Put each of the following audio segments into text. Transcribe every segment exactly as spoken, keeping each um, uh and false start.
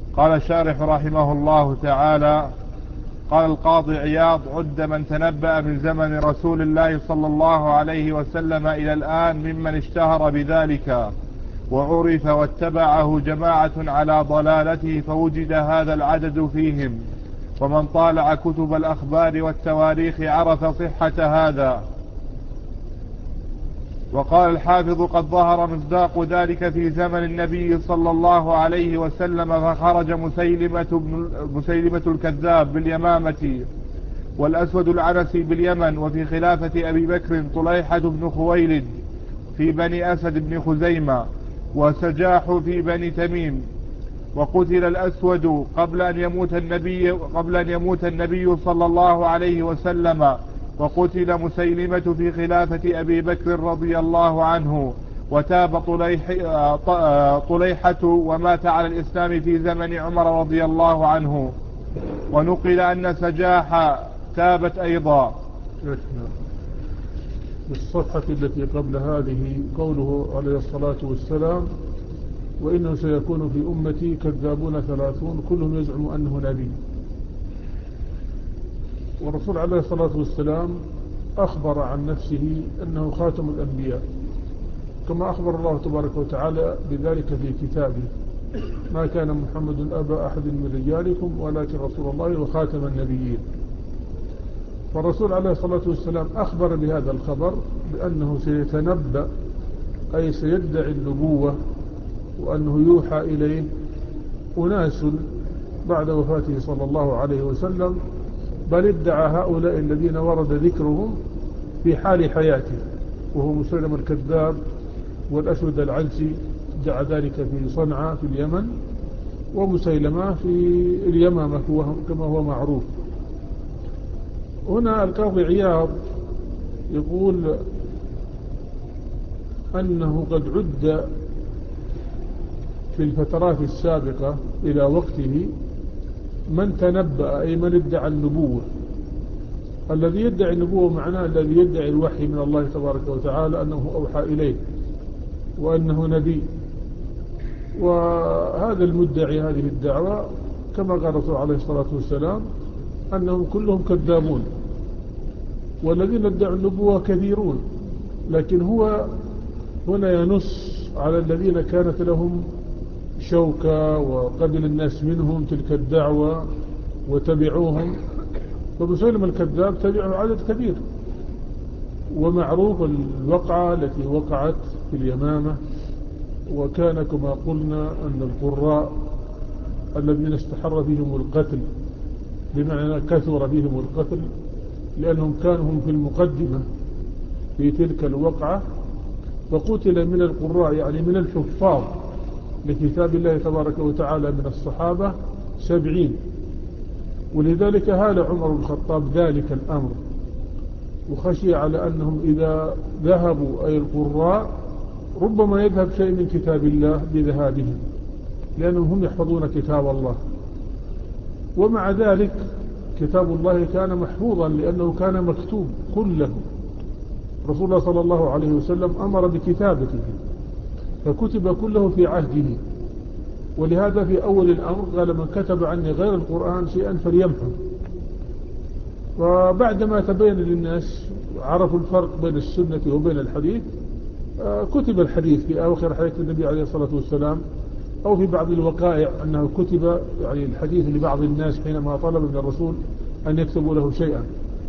قال الشارح رحمه الله تعالى: قال القاضي عياض: عد من تنبأ من زمن رسول الله صلى الله عليه وسلم إلى الآن ممن اشتهر بذلك وعرف واتبعه جماعة على ضلالته، فوجد هذا العدد فيهم. ومن طالع كتب الأخبار والتواريخ عرف صحة هذا. وقال الحافظ: قد ظهر مصداق ذلك في زمن النبي صلى الله عليه وسلم، فخرج مسيلمة, بن مسيلمة الكذاب باليمامة، والأسود العنسي باليمن، وفي خلافة أبي بكر طليحة بن خويلد في بني أسد بن خزيمة، وسجاح في بني تميم. وقتل الأسود قبل أن يموت النبي قبل أن يموت النبي صلى الله عليه وسلم، وقتل مسيلمة في خلافة أبي بكر رضي الله عنه، وتاب طليح طليحة ومات على الإسلام في زمن عمر رضي الله عنه. ونقل أن سجاح تابت أيضا. بالصفحة التي قبل هذه قوله عليه الصلاة والسلام: وإنه سيكون في أمتي كذابون ثلاثون كلهم يزعم أنه نبي. والرسول عليه الصلاة والسلام أخبر عن نفسه أنه خاتم الأنبياء، كما أخبر الله تبارك وتعالى بذلك في كتابه: ما كان محمد أبا أحد من رجالكم ولكن رسول الله وخاتم النبيين. فالرسول عليه الصلاة والسلام أخبر بهذا الخبر بأنه سيتنبأ، أي سيدعي النبوة، وأنه يوحى إليه أناس بعد وفاته صلى الله عليه وسلم، بل ادعى هؤلاء الذين ورد ذكرهم في حال حياته، وهو مسيلمة الكذاب والأسود العنسي، ادعى ذلك في صنعاء في اليمن، ومسيلمة في اليمامة كما هو معروف. هنا القاضي عياض يقول أنه قد عد في الفترات السابقة إلى وقته من تنبأ، أي من ادعى النبوة. الذي يدعي النبوة معناه الذي يدعي الوحي من الله تبارك وتعالى أنه أوحى إليه وأنه نبي. وهذا المدعي هذه الدعوة كما قال الرسول عليه الصلاة والسلام أنهم كلهم كذابون، والذين ادعوا النبوة كثيرون، لكن هو هنا ينص على الذين كانت لهم شوكة وقبل الناس منهم تلك الدعوة وتبعوهم. فمسيلمة الكذاب تبعه عدد كبير، ومعروف الوقعة التي وقعت في اليمامة. وكان كما قلنا أن القراء الذين استحر فيهم القتل، بمعنى كثر فيهم القتل، لأنهم كانوا هم في المقدمة في تلك الوقعة، فقتل من القراء يعني من الحفاظ لكتاب الله تبارك وتعالى من الصحابة سبعين. ولذلك هال عمر بن الخطاب ذلك الأمر، وخشي على أنهم إذا ذهبوا أي القراء ربما يذهب شيء من كتاب الله بذهابهم، لأنهم هم يحفظون كتاب الله. ومع ذلك كتاب الله كان محفوظا لأنه كان مكتوب كله. رسول الله صلى الله عليه وسلم أمر بكتابته فكتب كله في عهده، ولهذا في أول الأمر قال: من كتب عني غير القرآن شيئا فليمحه. وبعدما تبين للناس عرفوا الفرق بين السنة وبين الحديث، كتب الحديث في آخر حياة النبي عليه الصلاة والسلام، أو في بعض الوقائع أنه كتب يعني الحديث لبعض الناس حينما طلب من الرسول أن يكتبوا له شيئا.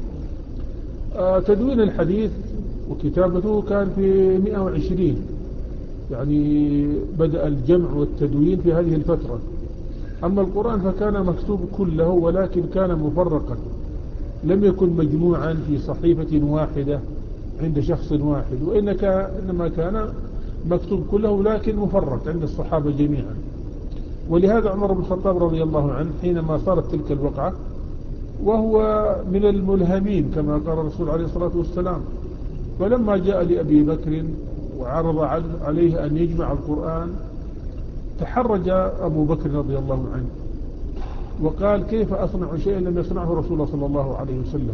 تدوين الحديث وكتابته كان في مئة وعشرين، يعني بدأ الجمع والتدوين في هذه الفترة. أما القرآن فكان مكتوب كله، ولكن كان مفرقا، لم يكن مجموعا في صحيفة واحدة عند شخص واحد، وإنما كان مكتوب كله لكن مفرق عند الصحابة جميعا. ولهذا عمر بن الخطاب رضي الله عنه حينما صارت تلك الوقعة، وهو من الملهمين كما قال الرسول عليه الصلاة والسلام، فلما جاء لأبي بكر وعرض عليه أن يجمع القرآن تحرج أبو بكر رضي الله عنه وقال: كيف أصنع شيئا لم يصنعه رسول الله صلى الله عليه وسلم؟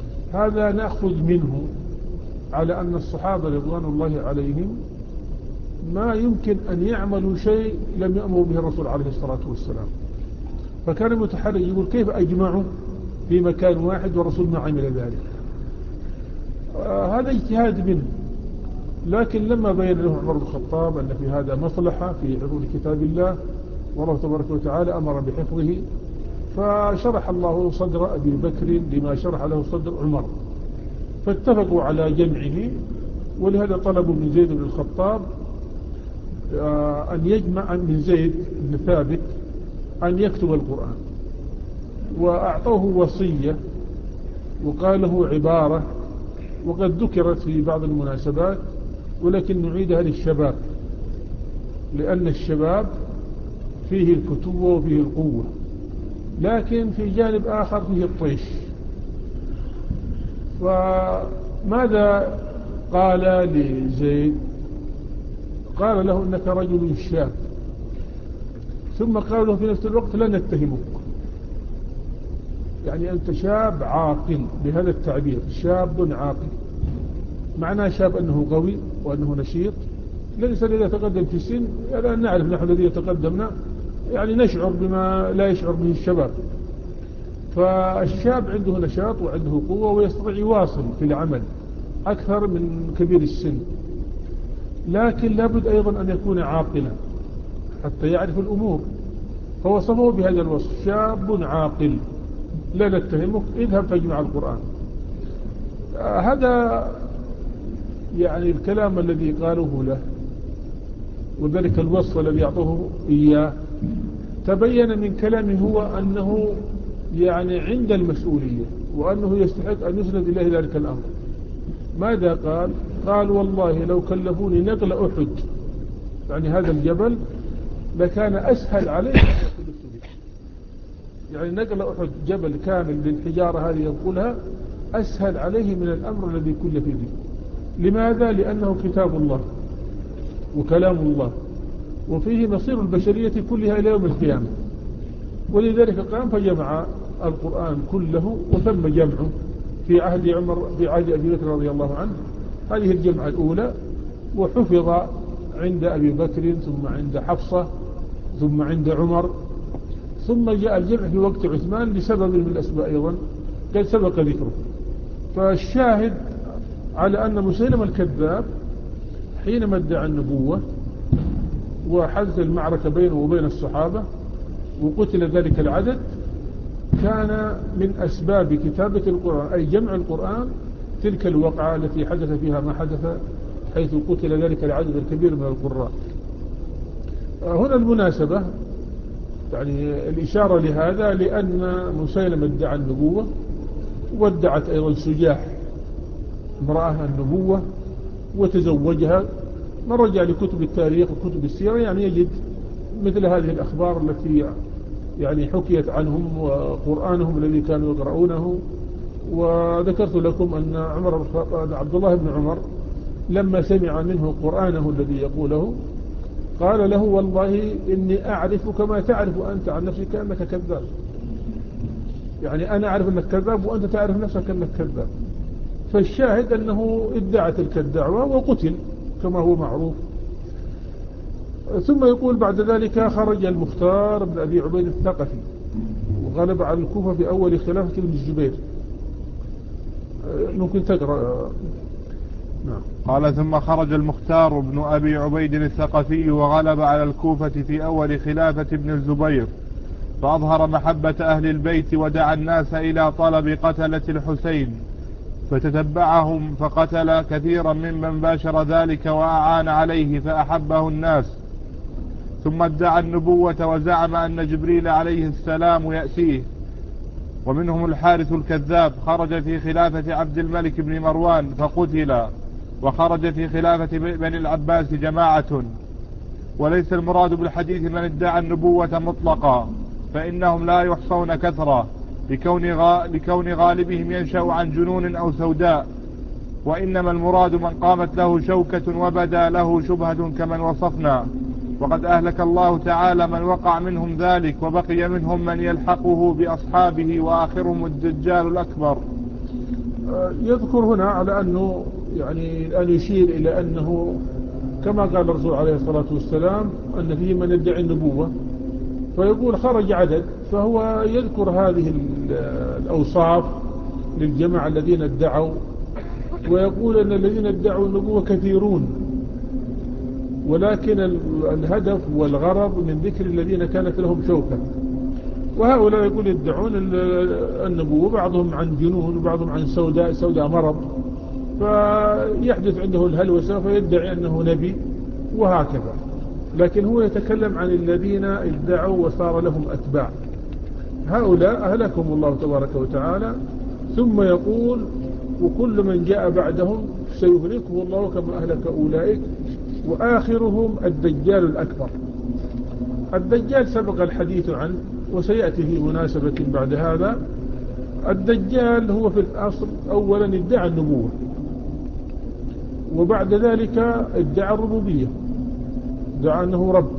هذا نأخذ منه على أن الصحابة رضوان الله عليهم ما يمكن أن يعملوا شيء لم يأمر به الرسول عليه الصلاة والسلام. فكان المتحرج يقول كيف أجمعوا في مكان واحد والرسول ما عمل ذلك. آه هذا اجتهاد منه، لكن لما بين له عمر بن الخطاب أن في هذا مصلحة في حفظ كتاب الله والله تبارك وتعالى أمر بحفظه، فشرح الله صدر أبي بكر لما شرح له صدر عمر، فاتفقوا على جمعه. ولهذا طلبوا من زيد بن الخطاب أن يجمع من زيد بن ثابت أن يكتب القرآن، وأعطوه وصية وقال له عبارة وقد ذكرت في بعض المناسبات، ولكن نعيدها للشباب لأن الشباب فيه الفتوة وفيه القوة، لكن في جانب آخر فيه الطيش. فماذا قال لزيد؟ قال له إنك رجل شاب، ثم قال له في نفس الوقت لا نتهمك، يعني أنت شاب عاقل، بهذا التعبير شاب عاقل. معناه شاب أنه قوي وأنه نشيط. الإنسان إذا تقدم في السن الآن نعرف نحن الذين تقدمنا يعني نشعر بما لا يشعر به الشباب. فالشاب عنده نشاط وعنده قوة ويستطيع يواصل في العمل أكثر من كبير السن، لكن لابد أيضا أن يكون عاقلا حتى يعرف الأمور. فوصفه بهذا الوصف شاب عاقل لا نتهمك، اذهب فاجمع القرآن. آه هذا يعني الكلام الذي قالوه له وذلك الوصف الذي أعطوه إياه تبين من كلامه هو أنه يعني عند المسؤولية وأنه يستحق أن يسند إليه ذلك الأمر. ماذا قال؟ قال والله لو كلفوني نقل أحد، يعني هذا الجبل، لكان أسهل عليه أن يكلفت به. يعني نقل أحد جبل كامل للحجارة هذه ينقلها أسهل عليه من الأمر الذي كلف به. لماذا؟ لأنه كتاب الله وكلام الله وفيه مصير البشرية كلها إلى يوم القيامة. ولذلك قام فجمع القرآن كله وتم جمعه في عهد عمر في عهد أبي بكر رضي الله عنه. هذه الجمعة الأولى، وحفظ عند أبي بكر ثم عند حفصة ثم عند عمر، ثم جاء الجمع في وقت عثمان لسبب من الأسباب أيضا قد سبق ذكره. فالشاهد على أن مسيلمة الكذاب حينما ادعى النبوة وحدث المعركة بينه وبين الصحابة وقتل ذلك العدد، كان من أسباب كتابة القرآن أي جمع القرآن تلك الوقعة التي حدث فيها ما حدث، حيث قتل ذلك العدد الكبير من القراء. هنا المناسبة يعني الإشارة لهذا لأن مسيلمة ادعى النبوة وادعت أيضا سجاح امرأة النبوة وتزوجها. من رجع لكتب التاريخ وكتب السيرة يعني يجد مثل هذه الأخبار التي يعني حكيت عنهم وقرآنهم الذي كانوا يقرؤونه. وذكرت لكم أن عمر عبد الله بن عمر لما سمع منه قرآنه الذي يقوله قال له والله إني أعرف كما تعرف أنت عن نفسك أنك كذاب، يعني أنا أعرف أنك كذاب وأنت تعرف نفسك أنك كذاب. فالشاهد أنه ادعى تلك الدعوة وقتل كما هو معروف. ثم يقول بعد ذلك خرج المختار بن أبي عبيد الثقفي وغلب على الكوفة في أول خلافة ابن الزبير. ممكن تقرأ. نعم. قال ثم خرج المختار بن أبي عبيد الثقفي وغلب على الكوفة في أول خلافة ابن الزبير، فأظهر محبة أهل البيت ودعا الناس إلى طلب قتلة الحسين، فتتبعهم فقتل كثيرا ممن باشر ذلك وأعان عليه فأحبه الناس. ثم ادعى النبوة وزعم أن جبريل عليه السلام يأتيه. ومنهم الحارث الكذاب خرج في خلافة عبد الملك بن مروان فقتل، وخرج في خلافة بني العباس جماعة. وليس المراد بالحديث من ادعى النبوة مطلقا، فإنهم لا يحصون كثرة لكون, غا لكون غالبهم ينشأ عن جنون أو سوداء، وإنما المراد من قامت له شوكة وبدا له شبهة كمن وصفنا. وقد أهلك الله تعالى من وقع منهم ذلك، وبقي منهم من يلحقه بأصحابه وآخرهم الدجال الأكبر. يذكر هنا على أنه يعني أن يشير إلى أنه كما قال الرسول عليه الصلاة والسلام أن فيه من يدعي النبوة، فيقول خرج عدد، فهو يذكر هذه الأوصاف للجماعة الذين ادعوا، ويقول أن الذين ادعوا النبوة كثيرون، ولكن الهدف والغرض من ذكر الذين كانت لهم شوكة. وهؤلاء يقول يدعون النبوة، بعضهم عن جنون وبعضهم عن سوداء سوداء مرض، فيحدث عنده الهلوسة فيدعي أنه نبي وهكذا. لكن هو يتكلم عن الذين ادعوا وصار لهم أتباع، هؤلاء أهلكهم الله تبارك وتعالى. ثم يقول وكل من جاء بعدهم سيهلكه الله كما أهلك أولئك، وآخرهم الدجال الأكبر. الدجال سبق الحديث عنه وسيأتي في مناسبة بعد هذا. الدجال هو في الأصل أولا ادعى النبوة، وبعد ذلك ادعى الربوبية، ادعى أنه رب،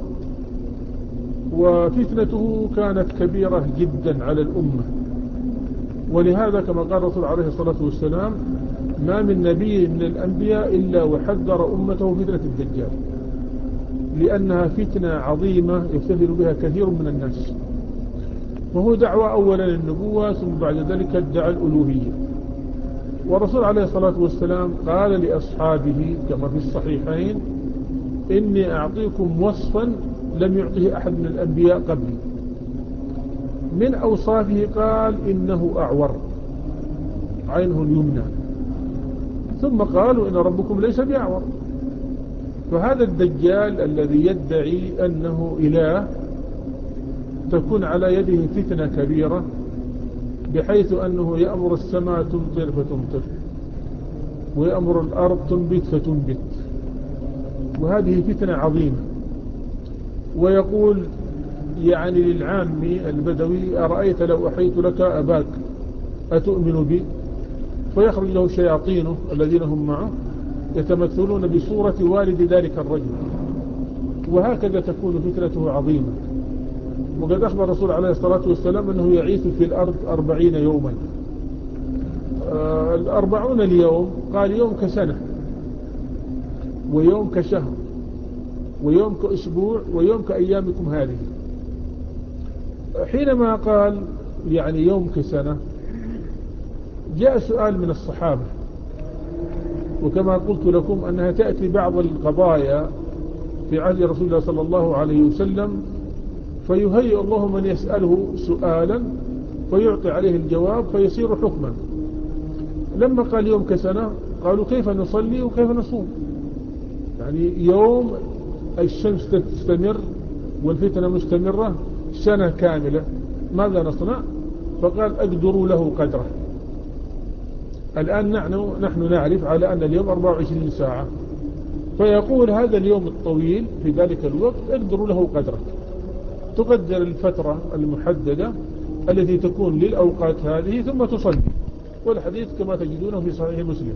وفتنته كانت كبيرة جدا على الأمة. ولهذا كما قال الرسول عليه الصلاة والسلام ما من نبي من الأنبياء إلا وحذر أمته فتنة الدجال، لأنها فتنة عظيمة يفتتن بها كثير من الناس. وهو دعوة أولا النبوة، ثم بعد ذلك ادعى الألوهية. والرسول عليه الصلاة والسلام قال لأصحابه كما في الصحيحين إني أعطيكم وصفا لم يعطيه أحد من الأنبياء قبلي. من أوصافه قال إنه أعور، عينه اليمنى، ثم قالوا إن ربكم ليس بأعور. فهذا الدجال الذي يدعي أنه إله تكون على يده فتنة كبيرة، بحيث أنه يأمر السماء تمطر فتمطر، ويأمر الأرض تنبت فتنبت، وهذه فتنة عظيمة. ويقول يعني للعامي البدوي أرأيت لو أحيت لك أباك أتؤمن بي؟ فيخرج له شياطينه الذين هم معه يتمثلون بصورة والد ذلك الرجل، وهكذا تكون فتنته عظيمة. وقد أخبر الرسول عليه الصلاة والسلام أنه يعيث في الأرض أربعين يوما. آه الأربعون اليوم قال يوم كسنة، ويوم كشهر، ويوم كأسبوع، ويوم كأيامكم هذه. حينما قال يعني يوم كسنة جاء سؤال من الصحابة، وكما قلت لكم أنها تأتي بعض القضايا في عهد رسول الله صلى الله عليه وسلم، فيهيئ الله من يسأله سؤالا فيعطي عليه الجواب فيصير حكما. لما قال يوم كسنة قالوا كيف نصلي وكيف نصوم؟ يعني يوم الشمس تستمر والفتنة مستمرة سنة كاملة، ماذا نصنع؟ فقال أقدروا له قدره. الآن نحن, نحن نعرف على أن اليوم أربعة وعشرين ساعة، فيقول هذا اليوم الطويل في ذلك الوقت أقدروا له قدره. تقدر الفترة المحددة التي تكون للأوقات هذه ثم تصلي، والحديث كما تجدونه في صحيح مسلم.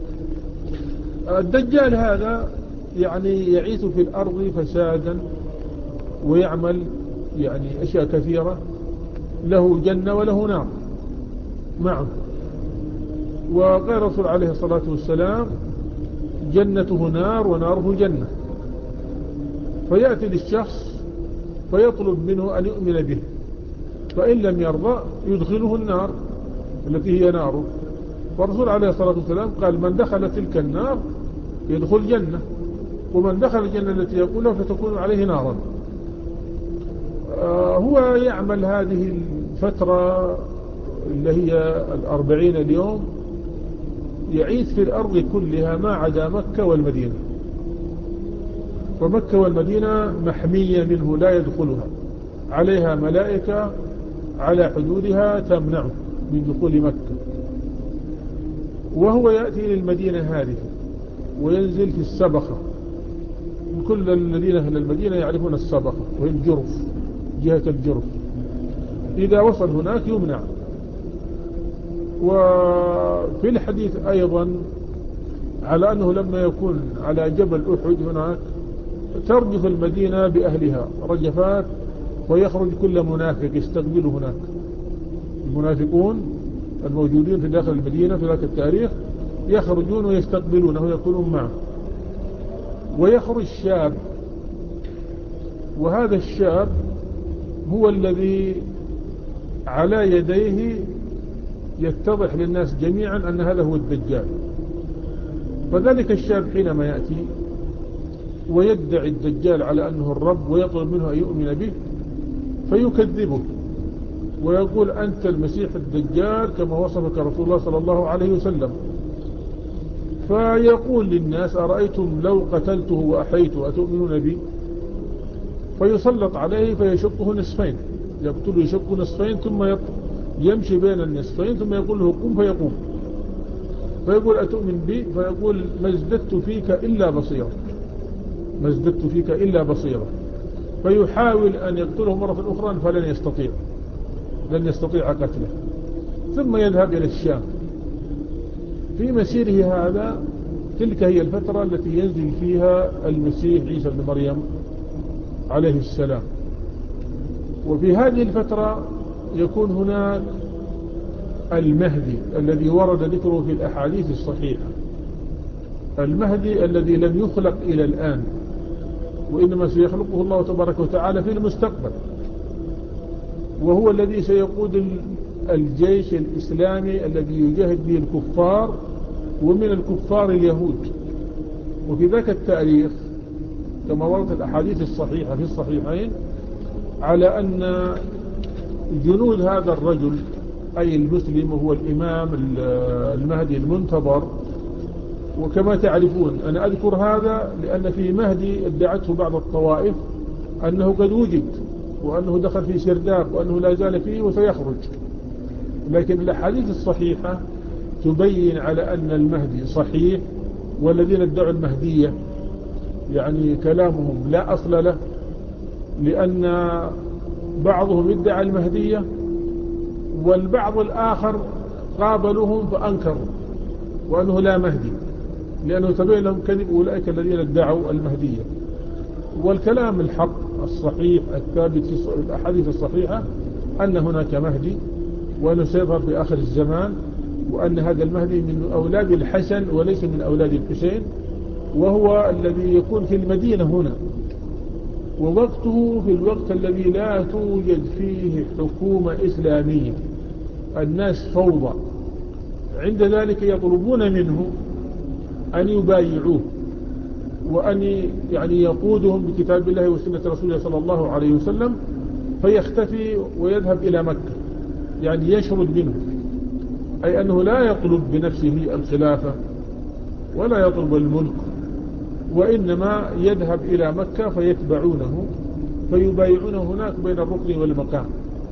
الدجال هذا يعني يعيث في الأرض فسادا ويعمل يعني أشياء كثيرة، له جنة وله نار معه. وقال الرسول عليه الصلاة والسلام جنته نار وناره جنة. فيأتي للشخص فيطلب منه أن يؤمن به، فإن لم يرضى يدخله النار التي هي ناره. والرسول عليه الصلاة والسلام قال من دخل تلك النار يدخل جنة، ومن دخل الجنة التي يقولها فتكون عليه نارا. آه هو يعمل هذه الفترة اللي هي الأربعين اليوم، يعيث في الأرض كلها ما عدا مكة والمدينة. ومكة والمدينة محمية منه لا يدخلها، عليها ملائكة على حدودها تمنعه من دخول مكة. وهو يأتي للمدينة هذه وينزل في السبخة. كل الذين أهل المدينة يعرفون السبخة وهي الجرف، جهة الجرف. إذا وصل هناك يمنع. وفي الحديث أيضا على أنه لما يكون على جبل أحد هناك ترجف المدينة بأهلها رجفات، ويخرج كل منافق يستقبل هناك. المنافقون الموجودين في داخل المدينة في ذاك التاريخ يخرجون ويستقبلونه ويكونون معه. ويخرج شاب، وهذا الشاب هو الذي على يديه يتضح للناس جميعا أن هذا هو الدجال. فذلك الشاب حينما يأتي ويدعي الدجال على أنه الرب ويطلب منه أن يؤمن به فيكذبه ويقول أنت المسيح الدجال كما وصفك رسول الله صلى الله عليه وسلم. فيقول للناس أرأيتم لو قتلته وأحيته أتؤمنون بي؟ فيسلط عليه فيشقه نصفين، يقتله يشقه نصفين ثم يمشي بين النصفين ثم يقول له قم فيقوم، فيقول أتؤمن بي؟ فيقول ما ازددت فيك إلا بصيرة، ما ازددت فيك إلا بصيرة. فيحاول أن يقتله مرة أخرى فلن يستطيع، لن يستطيع قتله، ثم يذهب إلى الشام. في مسيره هذا تلك هي الفترة التي ينزل فيها المسيح عيسى بن مريم عليه السلام. وفي هذه الفترة يكون هناك المهدي الذي ورد ذكره في الأحاديث الصحيحة، المهدي الذي لم يخلق إلى الآن وإنما سيخلقه الله تبارك وتعالى في المستقبل، وهو الذي سيقود الجيش الإسلامي الذي يجاهد به الكفار ومن الكفار اليهود. وفي ذاك التاريخ كما ورد الأحاديث الصحيحة في الصحيحين على أن جنود هذا الرجل أي المسلم وهو الإمام المهدي المنتظر. وكما تعرفون أنا أذكر هذا لأن في مهدي ادعته بعض الطوائف أنه قد وجد وأنه دخل في سرداب وأنه لا زال فيه وسيخرج، لكن الأحاديث الصحيحة تبين على أن المهدي صحيح، والذين ادعوا المهدية يعني كلامهم لا أصل له، لأن بعضهم ادعى المهدية والبعض الآخر قابلهم فأنكروا وأنه لا مهدي، لأنه تبين لهم كذب أولئك الذين ادعوا المهدية. والكلام الحق الصحيح الثابت في الأحاديث الصحيحة أن هناك مهدي وأنه سيظهر في آخر الزمان، وأن هذا المهدي من أولاد الحسن وليس من أولاد الحسين، وهو الذي يكون في المدينة هنا، ووقته في الوقت الذي لا توجد فيه حكومة إسلامية، الناس فوضى. عند ذلك يطلبون منه أن يبايعوه وأن يعني يقودهم بكتاب الله وسنة رسوله صلى الله عليه وسلم، فيختفي ويذهب إلى مكة، يعني يشرد منه، أي أنه لا يطلب بنفسه الخلافة ولا يطلب الملك، وإنما يذهب إلى مكة فيتبعونه فيبايعونه هناك بين الركن والمقام.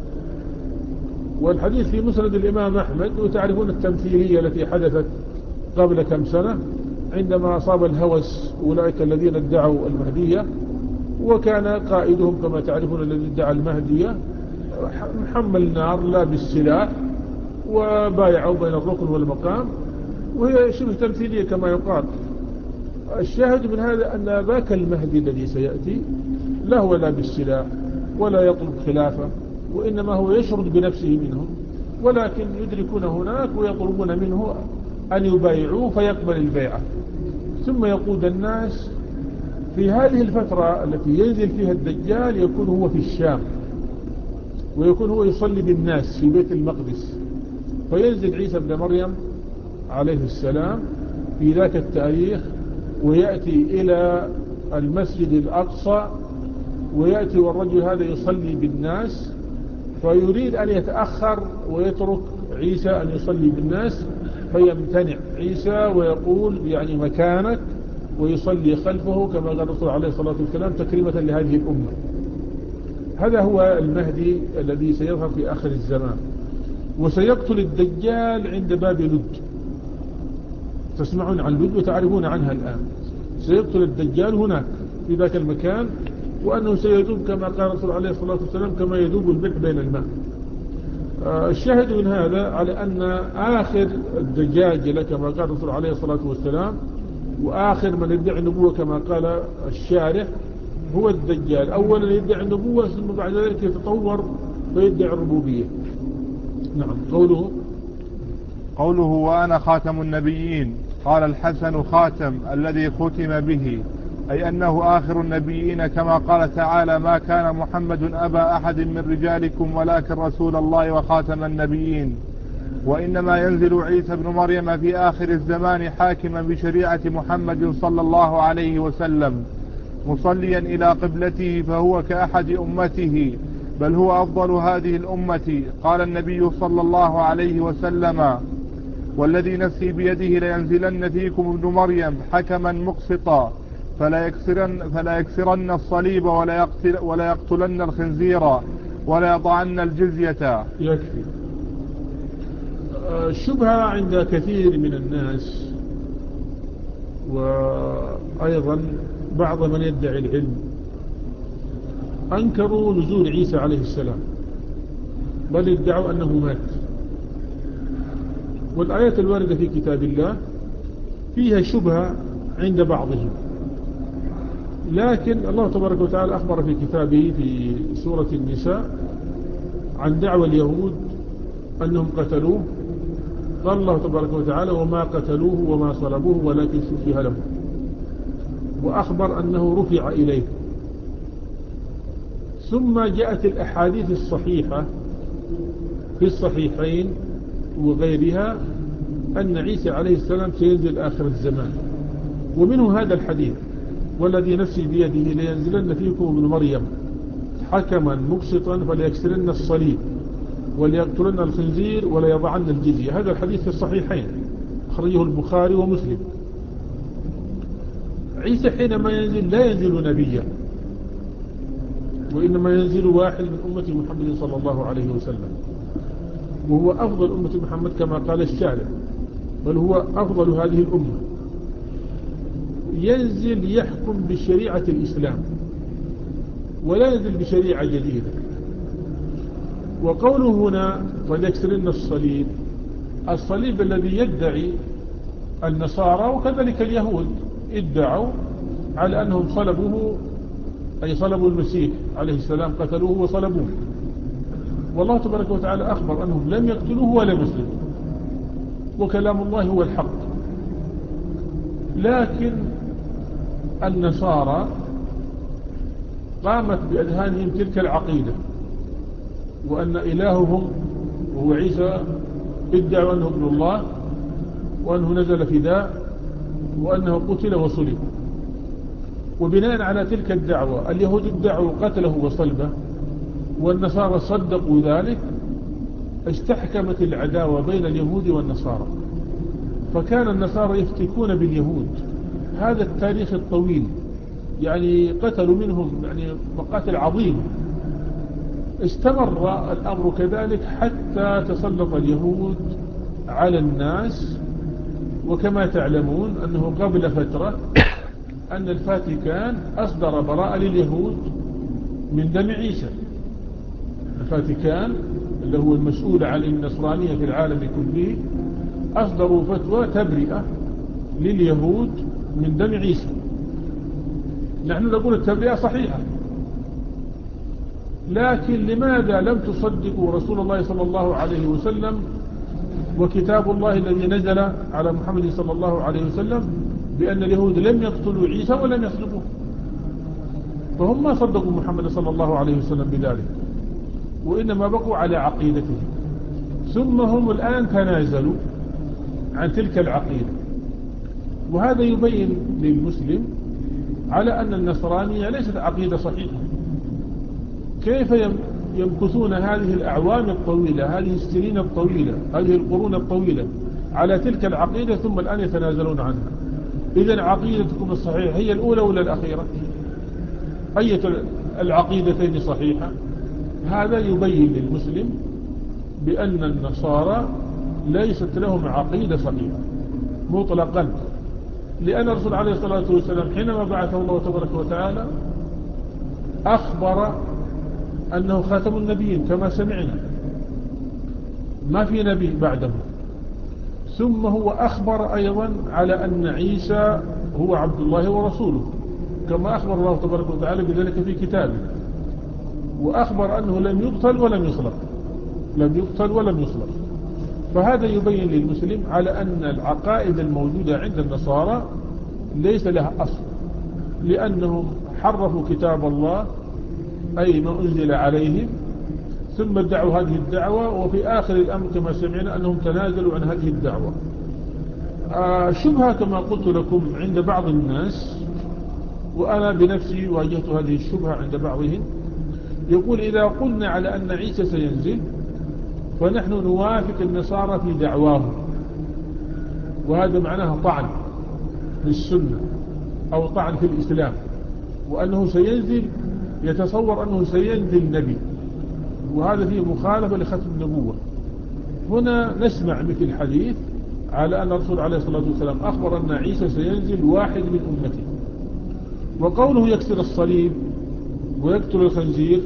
والحديث في مسند الإمام أحمد، وتعرفون التمثيلية التي حدثت قبل كم سنة عندما أصاب الهوس أولئك الذين ادعوا المهدية، وكان قائدهم كما تعرفون الذي ادعى المهدية محمل نار لا بالسلاح، وبايعوا بين الركن والمقام، وهي شبه تمثيلية كما يقال. الشاهد من هذا أن ذاك المهدي الذي سيأتي لا هو لا بالسلاح ولا يطلب خلافة، وإنما هو يشرد بنفسه منهم، ولكن يدركون هناك ويطلبون منه أن يبايعوه فيقبل البيعة ثم يقود الناس. في هذه الفترة التي ينزل فيها الدجال يكون هو في الشام، ويكون هو يصلي بالناس في بيت المقدس، فينزل عيسى بن مريم عليه السلام في ذاك التاريخ ويأتي إلى المسجد الأقصى، ويأتي والرجل هذا يصلي بالناس، فيريد أن يتأخر ويترك عيسى أن يصلي بالناس، فيمتنع عيسى ويقول يعني مكانك، ويصلي خلفه كما قال الرسول عليه الصلاة والسلام تكريمة لهذه الأمة. هذا هو المهدي الذي سيظهر في آخر الزمان، وسيقتل الدجال عند باب لد. تسمعون عن لد وتعرفون عنها الآن. سيقتل الدجال هناك في ذاك المكان، وأنه سيذوب كما قال الرسول عليه الصلاة والسلام كما يذوب الملح بين الماء. الشاهد من هذا على أن آخر الدجاجلة كما قال الرسول عليه الصلاة والسلام، وآخر من يدعي النبوة كما قال الشارح هو الدجال. أولا يدعي النبوة ثم بعد ذلك يتطور ويدعي الربوبية. نعم. قوله قوله وأنا خاتم النبيين، قال الحسن خاتم الذي ختم به، أي أنه آخر النبيين، كما قال تعالى: ما كان محمد أبا أحد من رجالكم ولكن رسول الله وخاتم النبيين. وإنما ينزل عيسى ابن مريم في آخر الزمان حاكما بشريعة محمد صلى الله عليه وسلم، مصليا إلى قبلته، فهو كأحد أمته، بل هو أفضل هذه الأمة. قال النبي صلى الله عليه وسلم: والذي نفسي بيده لينزلن فيكم ابن مريم حكما مقسطا، فلا يكسرن, فلا يكسرن الصليب ولا, يقتل ولا يقتلن الخنزير ولا يضعن الجزية. يكفي. الشبهة عند كثير من الناس وأيضا بعض من يدعي العلم أنكروا نزول عيسى عليه السلام، بل ادعوا أنه مات. والآيات الواردة في كتاب الله فيها شبهة عند بعضهم، لكن الله تبارك وتعالى أخبر في كتابه في سورة النساء عن دعوى اليهود أنهم قتلوه. قال الله تبارك وتعالى: وما قتلوه وما صلبوه ولكن شبه لهم. وأخبر أنه رفع إليه. ثم جاءت الأحاديث الصحيحة في الصحيحين وغيرها أن عيسى عليه السلام سينزل آخر الزمان، ومنه هذا الحديث: والذي نفسي بيده لينزلن فيكم ابن مريم حكما مقسطا فليكسرن الصليب وليقتلن الخنزير ولا يضعن الجزية. هذا الحديث في الصحيحين، أخرجه البخاري ومسلم. عيسى حينما ينزل لا ينزل نبيا، وإنما ينزل واحد من أمة محمد صلى الله عليه وسلم، وهو أفضل أمة محمد كما قال الشارع، بل هو أفضل هذه الأمة. ينزل يحكم بشريعة الإسلام ولا ينزل بشريعة جديدة. وقوله هنا وليكسرن الصليب، الصليب الذي يدعي النصارى وكذلك اليهود ادعوا على أنهم صلبوه، أي صلبوا المسيح عليه السلام، قتلوه وصلبوه. والله تبارك وتعالى أخبر أنهم لم يقتلوه ولم يصلبوه، وكلام الله هو الحق. لكن النصارى قامت بأذهانهم تلك العقيدة، وأن إلههم وهو عيسى ادعوا أنه ابن الله، وأنه نزل فداء، وأنه قتل وصلب. وبناء على تلك الدعوة اليهود ادعوا قتله وصلبه، والنصارى صدقوا ذلك. استحكمت العداوة بين اليهود والنصارى، فكان النصارى يفتكون باليهود. هذا التاريخ الطويل، يعني قتلوا منهم يعني مقاتل عظيمة. استمر الأمر كذلك حتى تسلط اليهود على الناس. وكما تعلمون أنه قبل فترة أن الفاتيكان أصدر براءة لليهود من دم عيسى. الفاتيكان اللي هو المسؤول عن النصرانية في العالم كله أصدروا فتوى تبرئة لليهود من دم عيسى. نحن نقول التبرئة صحيحة، لكن لماذا لم تصدقوا رسول الله صلى الله عليه وسلم وكتاب الله الذي نزل على محمد صلى الله عليه وسلم بأن اليهود لم يقتلوا عيسى ولم يصلبوه؟ فهم ما صدقوا محمد صلى الله عليه وسلم بذلك، وإنما بقوا على عقيدتهم. ثم هم الآن تنازلوا عن تلك العقيدة. وهذا يبين للمسلم على أن النصرانية ليست عقيدة صحيحة. كيف يمكثون هذه الأعوام الطويلة، هذه السنين الطويلة، هذه القرون الطويلة على تلك العقيدة ثم الآن يتنازلون عنها؟ إذن عقيدتكم الصحيحة هي الأولى ولا الأخيرة؟ أية العقيدتين صحيحة؟ هذا يبين للمسلم بأن النصارى ليست لهم عقيدة صحيحة مطلقا، لأن الرسول عليه الصلاة والسلام حينما بعثه الله تبارك وتعالى أخبر أنه خاتم النبيين كما سمعنا، ما في نبي بعده. ثم هو أخبر أيضا على أن عيسى هو عبد الله ورسوله كما أخبر الله تبارك وتعالى بذلك في كتابه. وأخبر أنه لم يقتل ولم يصلب، لم يقتل ولم يصلب. فهذا يبين للمسلم على أن العقائد الموجودة عند النصارى ليس لها أصل، لأنهم حرفوا كتاب الله أي ما أنزل عليهم، ثم ادعوا هذه الدعوة، وفي آخر الأمر كما سمعنا أنهم تنازلوا عن هذه الدعوة. آه شبهة كما قلت لكم عند بعض الناس، وأنا بنفسي واجهت هذه الشبهة عند بعضهم، يقول إذا قلنا على أن عيسى سينزل فنحن نوافق النصارى في دعواهم، وهذا معناه طعن في السنة أو طعن في الإسلام، وأنه سينزل يتصور أنه سينزل نبي، وهذا فيه مخالفة لختم النبوة. هنا نسمع مثل حديث على أن الرسول عليه الصلاة والسلام أخبر أن عيسى سينزل واحد من أمته، وقوله يكسر الصليب ويقتل الخنزير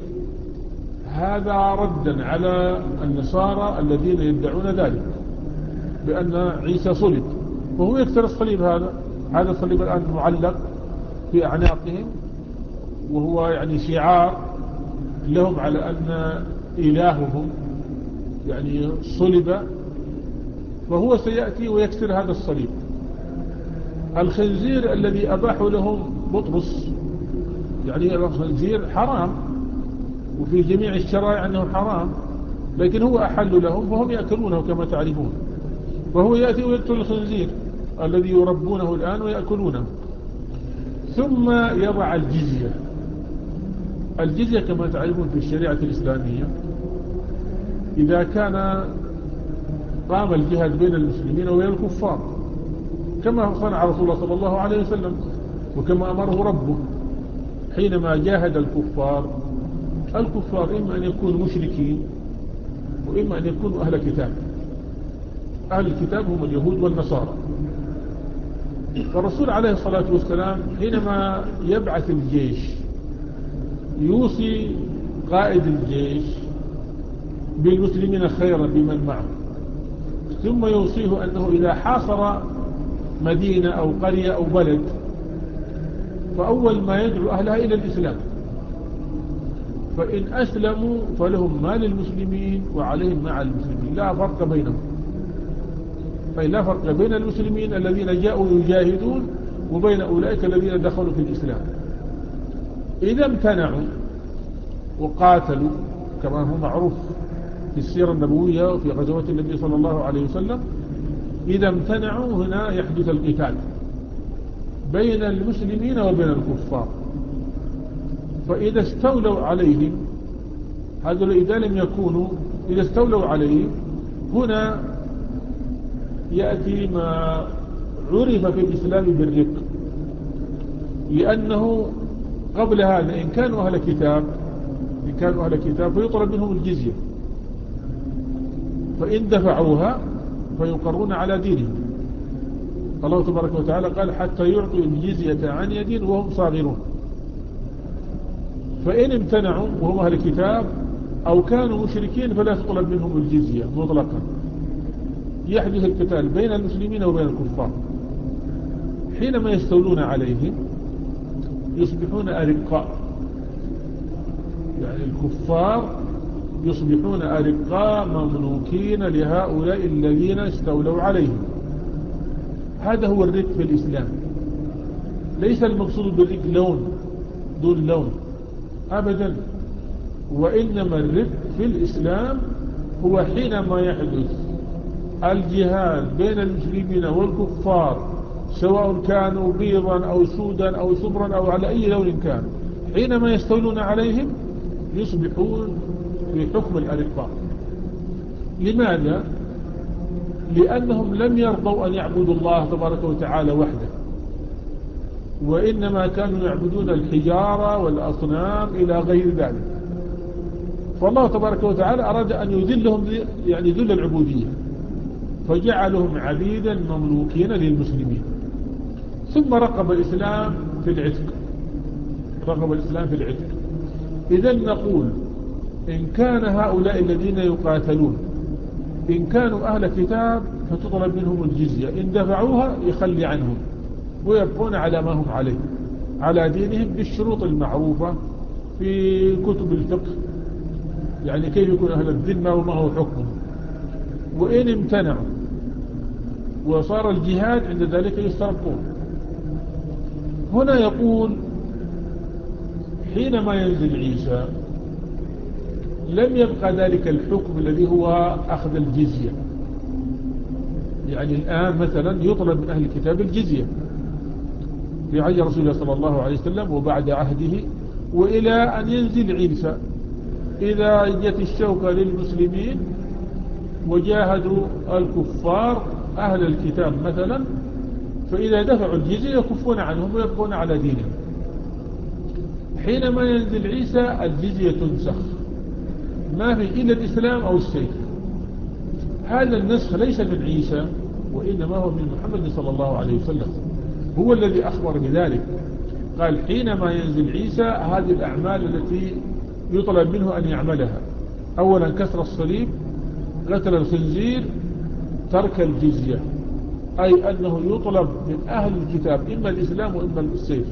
هذا ردا على النصارى الذين يدعون ذلك بأن عيسى صلب، وهو يكسر الصليب. هذا هذا الصليب الآن معلق في أعناقهم، وهو يعني شعار لهم على أن إلههم يعني صلب، فهو سيأتي ويكسر هذا الصليب. الخنزير الذي أباح لهم بطرس، يعني الخنزير حرام وفي جميع الشرائع أنه حرام، لكن هو أحل لهم فهم يأكلونه كما تعرفون، فهو يأتي ويقتل الخنزير الذي يربونه الآن ويأكلونه، ثم يضع الجزية. الجزية كما تعرفون في الشريعة الإسلامية إذا كان قام الجهاد بين المسلمين وبين الكفار كما صنع رسول الله صلى الله عليه وسلم، وكما أمره ربه حينما جاهد الكفار. الكفار إما أن يكونوا مشركين وإما أن يكونوا أهل كتاب. أهل الكتاب هم اليهود والنصارى. فالرسول عليه الصلاة والسلام حينما يبعث الجيش يوصي قائد الجيش بالمسلمين خيرا بمن معه، ثم يوصيه أنه إذا حاصر مدينة أو قرية أو بلد فأول ما يدعو أهلها إلى الإسلام، فإن أسلموا فلهم ما للمسلمين وعليهم ما على المسلمين، لا فرق بينهم. أي لا فرق بين المسلمين الذين جاءوا يجاهدون وبين أولئك الذين دخلوا في الإسلام. إذا امتنعوا وقاتلوا كما هو معروف في السيرة النبوية وفي غزوات النبي صلى الله عليه وسلم، إذا امتنعوا هنا يحدث القتال بين المسلمين وبين الكفار. فإذا استولوا عليهم هذول، إذا لم يكونوا إذا استولوا عليهم هنا يأتي ما عرف في الإسلام بالرق، لأنه قبل هذا إن كانوا أهل كتاب إن كانوا أهل كتاب فيطلب منهم الجزية، فإن دفعوها فيقرون على دينهم. الله تبارك وتعالى قال حتى يعطوا الجزية عن يد وهم صاغرون. فإن امتنعوا وهم أهل كتاب أو كانوا مشركين فلا تطلب منهم الجزية مطلقا، يحدث القتال بين المسلمين وبين الكفار. حينما يستولون عليهم يصبحون أرقاء، يعني الكفار يصبحون أرقاء مملوكين لهؤلاء الذين استولوا عليهم. هذا هو الرق في الإسلام. ليس المقصود بالرق لون دون لون أبدا، وإنما الرق في الإسلام هو حينما يحدث الجهاد بين المسلمين والكفار، سواء كانوا بيضا أو سودا أو سمرا أو على أي لون كان، حينما يستولون عليهم يصبحون في حكم الأرقاء. لماذا؟ لأنهم لم يرضوا أن يعبدوا الله تبارك وتعالى وحده، وإنما كانوا يعبدون الحجارة والأصنام إلى غير ذلك. فالله تبارك وتعالى أراد أن يذلهم يعني ذل العبودية، فجعلهم عبيدا مملوكين للمسلمين. ثم رقب الإسلام في العتق رقب الإسلام في العتق. إذا نقول إن كان هؤلاء الذين يقاتلون إن كانوا أهل كتاب فتطلب منهم الجزية، إن دفعوها يخلي عنهم ويبقون على ما هم عليه على دينهم بالشروط المعروفة في كتب الفقه، يعني كيف يكون أهل الذمة وما هو حكمه. وإن امتنعوا وصار الجهاد عند ذلك يسترقون. هنا يقول حينما ينزل عيسى لم يبقى ذلك الحكم الذي هو أخذ الجزية. يعني الآن مثلا يطلب من أهل الكتاب الجزية في عهد رسول الله صلى الله عليه وسلم وبعد عهده وإلى أن ينزل عيسى. إذا جت الشوكة للمسلمين وجاهدوا الكفار أهل الكتاب مثلا، فإذا دفعوا الجزية يكفون عنهم ويبقون على دينهم. حينما ينزل عيسى الجزية تنسخ، ما في إلا الإسلام أو السيف. هذا النسخ ليس من عيسى وإنما هو من محمد صلى الله عليه وسلم، هو الذي أخبر بذلك. قال حينما ينزل عيسى هذه الأعمال التي يطلب منه أن يعملها: أولا كسر الصليب، قتل الخنزير، ترك الجزية، أي أنه يطلب من أهل الكتاب إما الإسلام وإما السيف.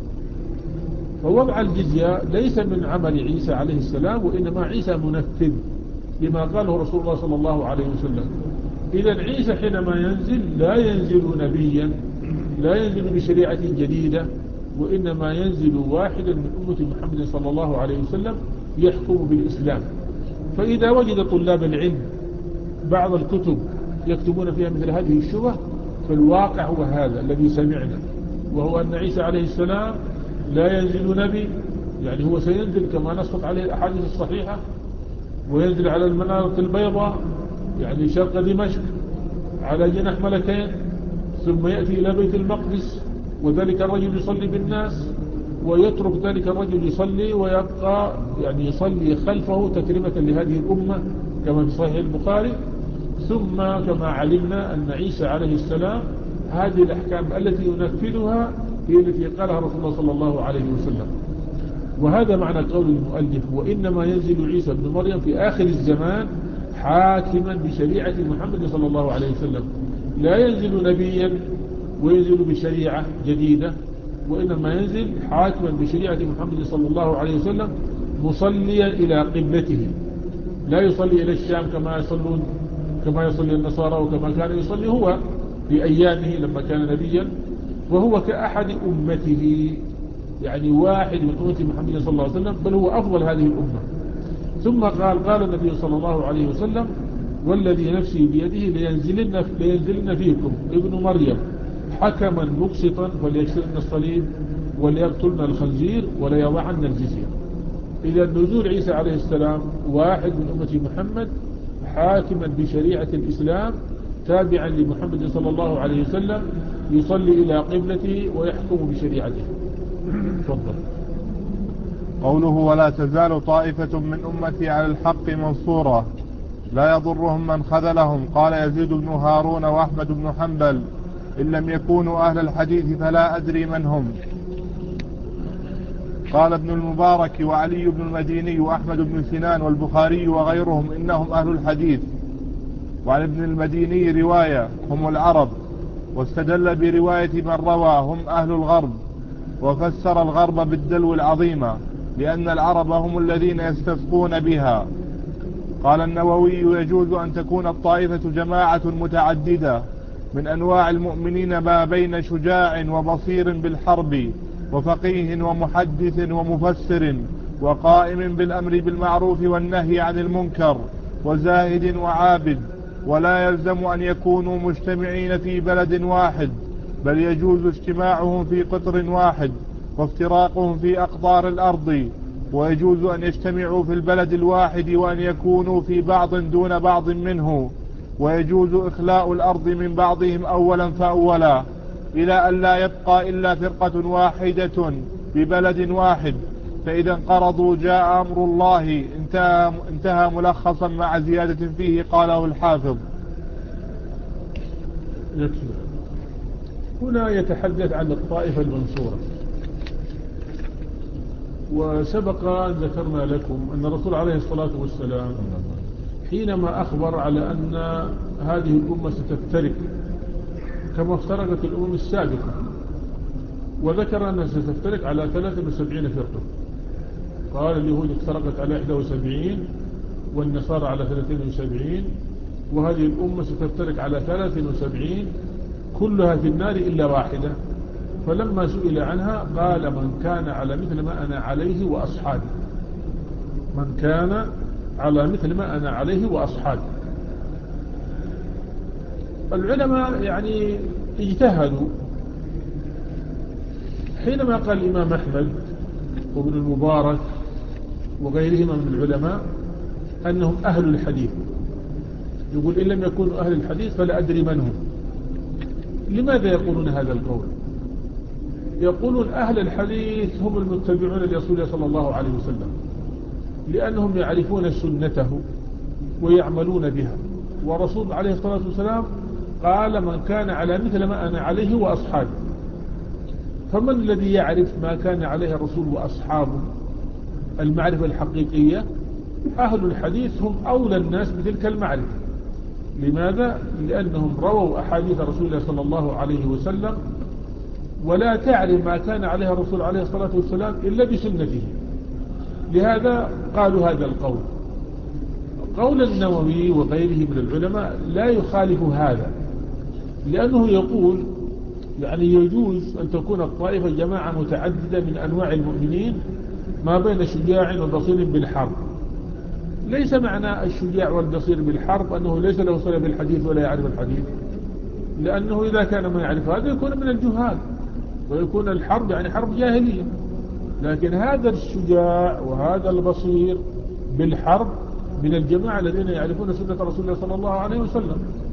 فوضع الجزية ليس من عمل عيسى عليه السلام، وإنما عيسى منفذ لما قاله رسول الله صلى الله عليه وسلم. إذن عيسى حينما ينزل لا ينزل نبيا، لا ينزل بشريعة جديدة، وإنما ينزل واحدا من أمة محمد صلى الله عليه وسلم يحكم بالإسلام. فإذا وجد طلاب العلم بعض الكتب يكتبون فيها مثل هذه الشبه، فالواقع هو هذا الذي سمعنا، وهو أن عيسى عليه السلام لا ينزل نبي، يعني هو سينزل كما نصت عليه الأحاديث الصحيحة، وينزل على المنارة البيضاء يعني شرق دمشق على جناح ملكين، ثم يأتي إلى بيت المقدس وذلك الرجل يصلي بالناس، ويترك ذلك الرجل يصلي ويبقى يعني يصلي خلفه تكريمة لهذه الأمة كما في صحيح البخاري. ثم كما علمنا أن عيسى عليه السلام هذه الأحكام التي ينفذها هي التي قالها رسول الله صلى الله عليه وسلم. وهذا معنى قول المؤلف: وإنما ينزل عيسى بن مريم في آخر الزمان حاكما بشريعة محمد صلى الله عليه وسلم، لا ينزل نبيا وينزل بشريعة جديدة، وإنما ينزل حاكما بشريعة محمد صلى الله عليه وسلم مصليا إلى قبلته، لا يصلي إلى الشام كما يصلون كما يصلي النصارى وكما كان يصلي هو في أيامه لما كان نبيا، وهو كأحد أمته، يعني واحد من أمة محمد صلى الله عليه وسلم، بل هو أفضل هذه الأمة. ثم قال قال النبي صلى الله عليه وسلم: والذي نفسي بيده لينزلن, لينزلن فيكم ابن مريم حكما مقسطا فليكسرن الصليب وليقتلن الخنزير وليضعن الجزية. إذا نزول عيسى عليه السلام واحد من أمة محمد حاكما بشريعة الإسلام تابعا لمحمد صلى الله عليه وسلم، يصلي إلى قبلته ويحكم بشريعته. تفضل. قوله: ولا تزال طائفة من أمتي على الحق منصورة لا يضرهم من خذلهم. قال يزيد بن هارون وأحمد بن حنبل: إن لم يكونوا أهل الحديث فلا أدري من هم. قال ابن المبارك وعلي بن المديني وأحمد بن سنان والبخاري وغيرهم إنهم أهل الحديث. وعن ابن المديني رواية: هم العرب، واستدل برواية من روى هم أهل الغرب، وفسر الغرب بالدلو العظيمة لأن العرب هم الذين يستسقون بها. قال النووي: يجوز أن تكون الطائفة جماعة متعددة من أنواع المؤمنين ما بين شجاع وبصير بالحرب وفقيه ومحدث ومفسر وقائم بالأمر بالمعروف والنهي عن المنكر وزاهد وعابد، ولا يلزم أن يكونوا مجتمعين في بلد واحد، بل يجوز اجتماعهم في قطر واحد وافتراقهم في أقطار الأرض، ويجوز أن يجتمعوا في البلد الواحد وأن يكونوا في بعض دون بعض منه، ويجوز إخلاء الأرض من بعضهم أولا فأولا إلى أن لا يبقى إلا فرقة واحدة ببلد واحد، فإذا انقرضوا جاء أمر الله. انتهى, انتهى ملخصا مع زيادة فيه قاله الحافظ. هنا يتحدث عن الطائفة المنصورة. وسبق أن ذكرنا لكم أن الرسول عليه الصلاة والسلام حينما أخبر على أن هذه الأمة ستفترق كما افترقت الأمم السابقة، وذكر أنها ستفترق على ثلاث وسبعين فرقة. قال اليهود افترقت على إحدى وسبعين والنصارى على ثلاثين وسبعين، وهذه الأمة ستفترق على ثلاث وسبعين كلها في النار إلا واحدة. فلما سئل عنها قال من كان على مثل ما أنا عليه وأصحابي، من كان على مثل ما أنا عليه وأصحابي. العلماء يعني اجتهدوا حينما قال الإمام أحمد وابن المبارك وغيرهما من العلماء أنهم أهل الحديث، يقول إن لم يكونوا أهل الحديث فلا أدري من هم. لماذا يقولون هذا القول؟ يقولون أهل الحديث هم المتبعون لرسول الله صلى الله عليه وسلم، لأنهم يعرفون سنته ويعملون بها، ورسول عليه الصلاة والسلام قال من كان على مثل ما أنا عليه وأصحابي. فمن الذي يعرف ما كان عليه الرسول وأصحابه المعرفة الحقيقية؟ أهل الحديث هم أولى الناس بتلك المعرفة. لماذا؟ لأنهم رووا أحاديث رسول الله صلى الله عليه وسلم، ولا تعرف ما كان عليه الرسول عليه الصلاة والسلام إلا بسنته. لهذا قالوا هذا القول. قول النووي وغيره من العلماء لا يخالف هذا، لأنه يقول يعني يجوز أن تكون الطائفة جماعة متعددة من أنواع المؤمنين ما بين شجاع وبصير بالحرب. ليس معنى الشجاع والبصير بالحرب أنه ليس له صلة بالحديث ولا يعرف الحديث، لأنه إذا كان ما يعرف هذا يكون من الجهال، ويكون الحرب يعني حرب جاهلية. لكن هذا الشجاع وهذا البصير بالحرب من الجماعة الذين يعرفون سنة رسول الله صلى الله عليه وسلم.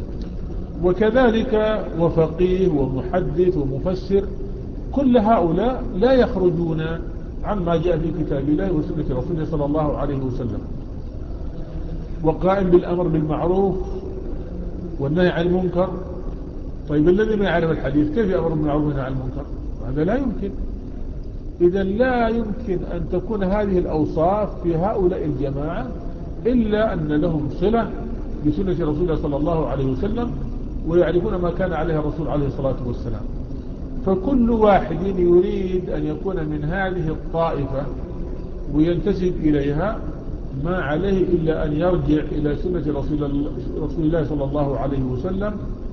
وكذلك وفقيه ومحدث ومفسر، كل هؤلاء لا يخرجون عما جاء في كتاب الله وسنة رسول الله صلى الله عليه وسلم. وقائم بالأمر بالمعروف والنهي عن المنكر. طيب الذي ما يعرف الحديث كيف يأمر بالمعروف والنهي عن المنكر؟ هذا لا يمكن. إذا لا يمكن أن تكون هذه الأوصاف في هؤلاء الجماعة إلا أن لهم صلة بسنة رسول الله صلى الله عليه وسلم، ويعرفون ما كان عليه الرسول عليه الصلاة والسلام. فكل واحد يريد أن يكون من هذه الطائفة وينتسب إليها ما عليه إلا أن يرجع إلى سنة رسول الله صلى الله عليه وسلم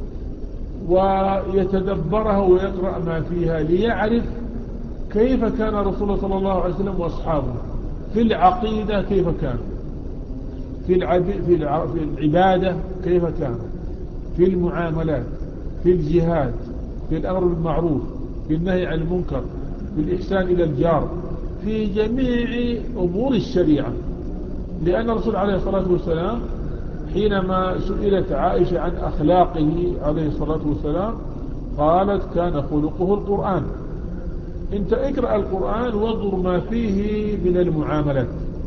ويتدبرها ويقرأ ما فيها ليعرف كيف كان رسول الله صلى الله عليه وسلم وأصحابه في العقيدة، كيف كانوا في, العب... في, الع... في العبادة، كيف كانوا في المعاملات، في الجهاد، في الأمر بالمعروف، في النهي عن المنكر، في الإحسان إلى الجار، في جميع أمور الشريعة. لأن الرسول عليه الصلاة والسلام حينما سئلت عائشة عن أخلاقه عليه الصلاة والسلام قالت كان خلقه القرآن. انت اقرأ القرآن وانظر ما فيه من المعاملات،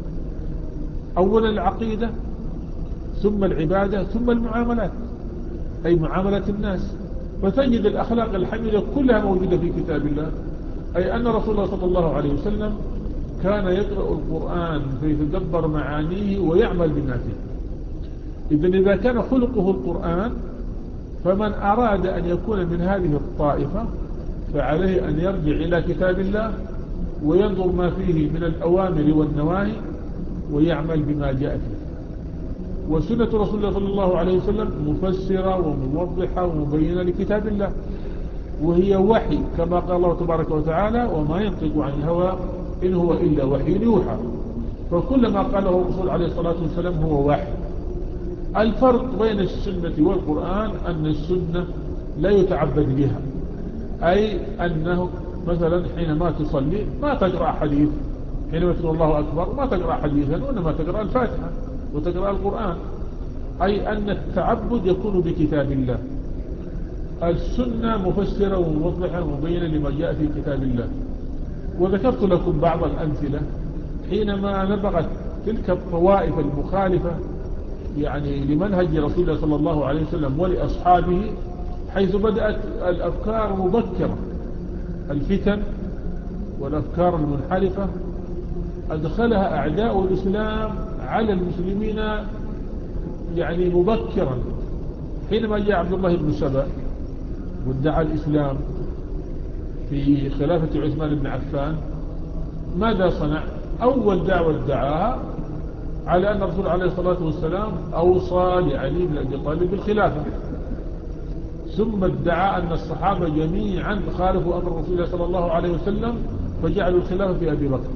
أولا العقيدة ثم العبادة ثم المعاملات، أي معاملة الناس، فتجد الأخلاق الحميدة كلها موجودة في كتاب الله. أي أن رسول الله صلى الله عليه وسلم كان يقرأ القرآن فيتدبر معانيه ويعمل بما فيه. إذن إذا كان خلقه القرآن فمن أراد أن يكون من هذه الطائفة فعليه أن يرجع إلى كتاب الله وينظر ما فيه من الأوامر والنواهي ويعمل بما جاء فيه. وسنة رسول الله صلى الله عليه وسلم مفسرة وموضحة ومبينة لكتاب الله، وهي وحي كما قال الله تبارك وتعالى وما ينطق عن الهوى إن هو إلا وحي يوحى. فكل ما قاله الرسول عليه الصلاة والسلام هو وحي. الفرق بين السنة والقرآن أن السنة لا يتعبد بها، أي أنه مثلا حينما تصلي ما تقرأ حديث، حينما تقول الله أكبر ما تقرأ حديثا وإنما تقرأ الفاتحة وتقرأ القرآن، أي أن التعبد يكون بكتاب الله. السنة مفسرة وموضحة ومبينة لما جاء في كتاب الله. وذكرت لكم بعض الأمثلة حينما نبغت تلك الطوائف المخالفة يعني لمنهج رسول الله صلى الله عليه وسلم ولأصحابه، حيث بدأت الأفكار مبكرة، الفتن والأفكار المنحرفة أدخلها أعداء الإسلام على المسلمين يعني مبكرا. حينما جاء عبد الله بن سبأ وادعى الإسلام في خلافة عثمان بن عفان، ماذا صنع؟ أول دعوة ادعاها على أن الرسول عليه الصلاة والسلام أوصى لعلي بن أبي طالب بالخلافة، ثم ادعى أن الصحابة جميعا خالفوا أمر رسول الله صلى الله عليه وسلم فجعلوا الخلافة في أبي بكر.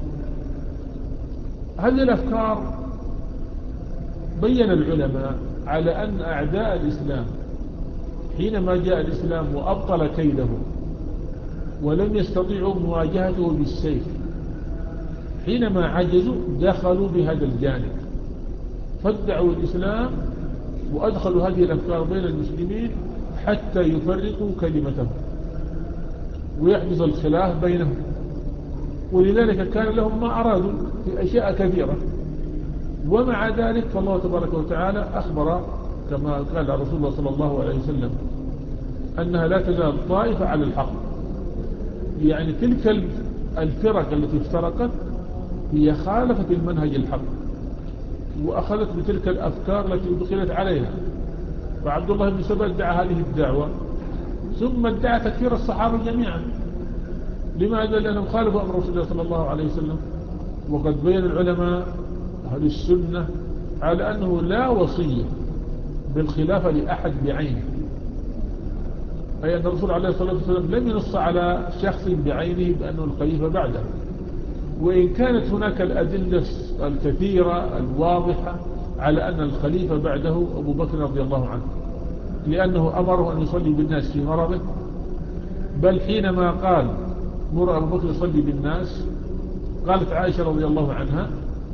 هذه الأفكار بين العلماء على أن أعداء الإسلام حينما جاء الإسلام وأبطل كيده ولم يستطيعوا مواجهته بالسيف، حينما عجزوا دخلوا بهذا الجانب فادعوا الإسلام وأدخلوا هذه الأفكار بين المسلمين حتى يفرقوا كلمتهم ويحدث الخلاف بينهم. ولذلك كان لهم ما أرادوا في أشياء كثيرة، ومع ذلك فالله تبارك وتعالى أخبر كما قال رسول الله صلى الله عليه وسلم أنها لا تزال طائفة على الحق. يعني تلك الفرق التي افترقت هي خالفت المنهج الحق وأخذت بتلك الأفكار التي أدخلت عليها. فعبد الله بن سبأ ادعى هذه الدعوة ثم ادعى تكفير الصحابة جميعا. لماذا؟ لأنهم خالفوا أمر رسول الله صلى الله عليه وسلم. وقد بين العلماء أهل السنة على أنه لا وصية بالخلافة لأحد بعينه، أي أن الرسول عليه الصلاة والسلام لم ينص على شخص بعينه بأنه الخليفة بعده، وإن كانت هناك الأدلة الكثيرة الواضحة على أن الخليفة بعده أبو بكر رضي الله عنه، لأنه أمره أن يصلي بالناس في مرضه. بل حينما قال مر أبو بكر يصلي بالناس قالت عائشة رضي الله عنها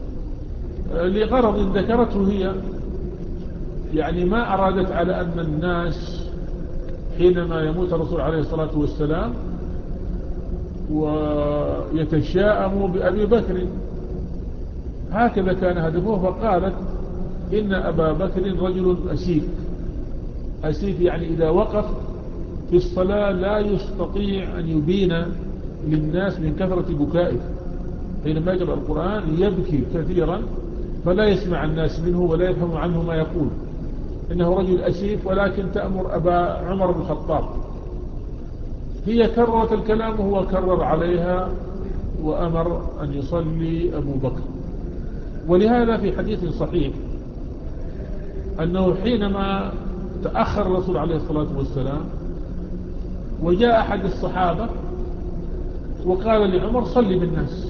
لغرض ذكرته هي، يعني ما أرادت على أن الناس حينما يموت الرسول عليه الصلاة والسلام ويتشاءموا بأبي بكر، هكذا كان هدفه. فقالت إن أبا بكر رجل أسيف. أسيف يعني إذا وقف في الصلاة لا يستطيع أن يبين للناس من كثرة بكائه، حينما يقرأ القرآن يبكي كثيرا فلا يسمع الناس منه ولا يفهم عنه ما يقول. إنه رجل أسيف، ولكن تأمر أبا عمر بن الخطاب. هي كررت الكلام وهو كرر عليها وأمر أن يصلي أبو بكر. ولهذا في حديث صحيح أنه حينما تأخر الرسول عليه الصلاة والسلام وجاء أحد الصحابة وقال لعمر صلي بالناس،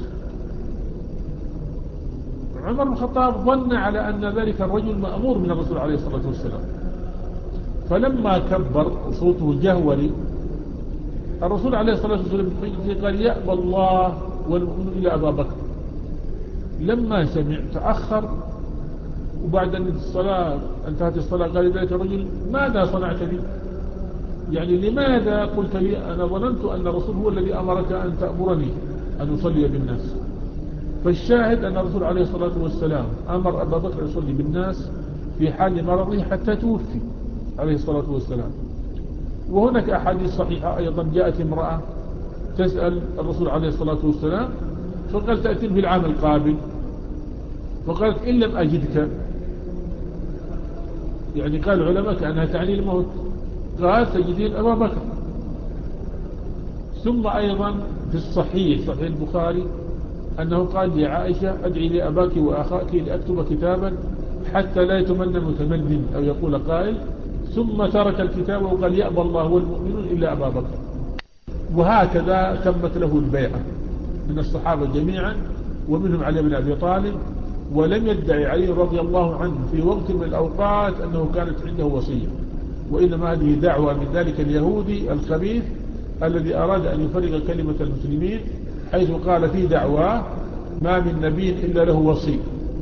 عمر بن الخطاب ظن على أن ذلك الرجل مأمور من الرسول عليه الصلاة والسلام، فلما كبر صوته جهوري الرسول عليه الصلاة والسلام قال يأبى الله والمؤمن إلا أبا بكر. لما سمع تأخر، وبعد أن الصلاة انتهت الصلاة قال ذلك الرجل ماذا صنعت لي؟ يعني لماذا قلت لي؟ أنا ظننت أن الرسول هو الذي أمرك أن تأمرني أن أصلي بالناس. فالشاهد أن الرسول عليه الصلاة والسلام أمر أبا بكر يصلي بالناس في حال مرضه حتى توفي عليه الصلاة والسلام. وهناك أحاديث صحيحة أيضا جاءت امرأة تسأل الرسول عليه الصلاة والسلام فقال تأتين في العام القابل، فقالت إن لم أجدك، يعني قال العلماء كأنها تعني الموت، قال تجدين أبا بكر. ثم أيضا في الصحيح صحيح البخاري أنه قال لعائشة أدعي لأباك وأخاك لأكتب كتابا حتى لا يتمنى متمن أو يقول قائل، ثم ترك الكتاب وقال يأبى الله والمؤمنون إلا أبا بكر. وهكذا تمت له البيعة من الصحابة جميعا ومنهم علي بن أبي طالب. ولم يدعي علي رضي الله عنه في وقت من الأوقات أنه كانت عنده وصية، وإنما هذه دعوة من ذلك اليهودي الخبيث الذي أراد أن يفرق كلمة المسلمين، حيث قال في دعواه ما من نبي إلا له وصي،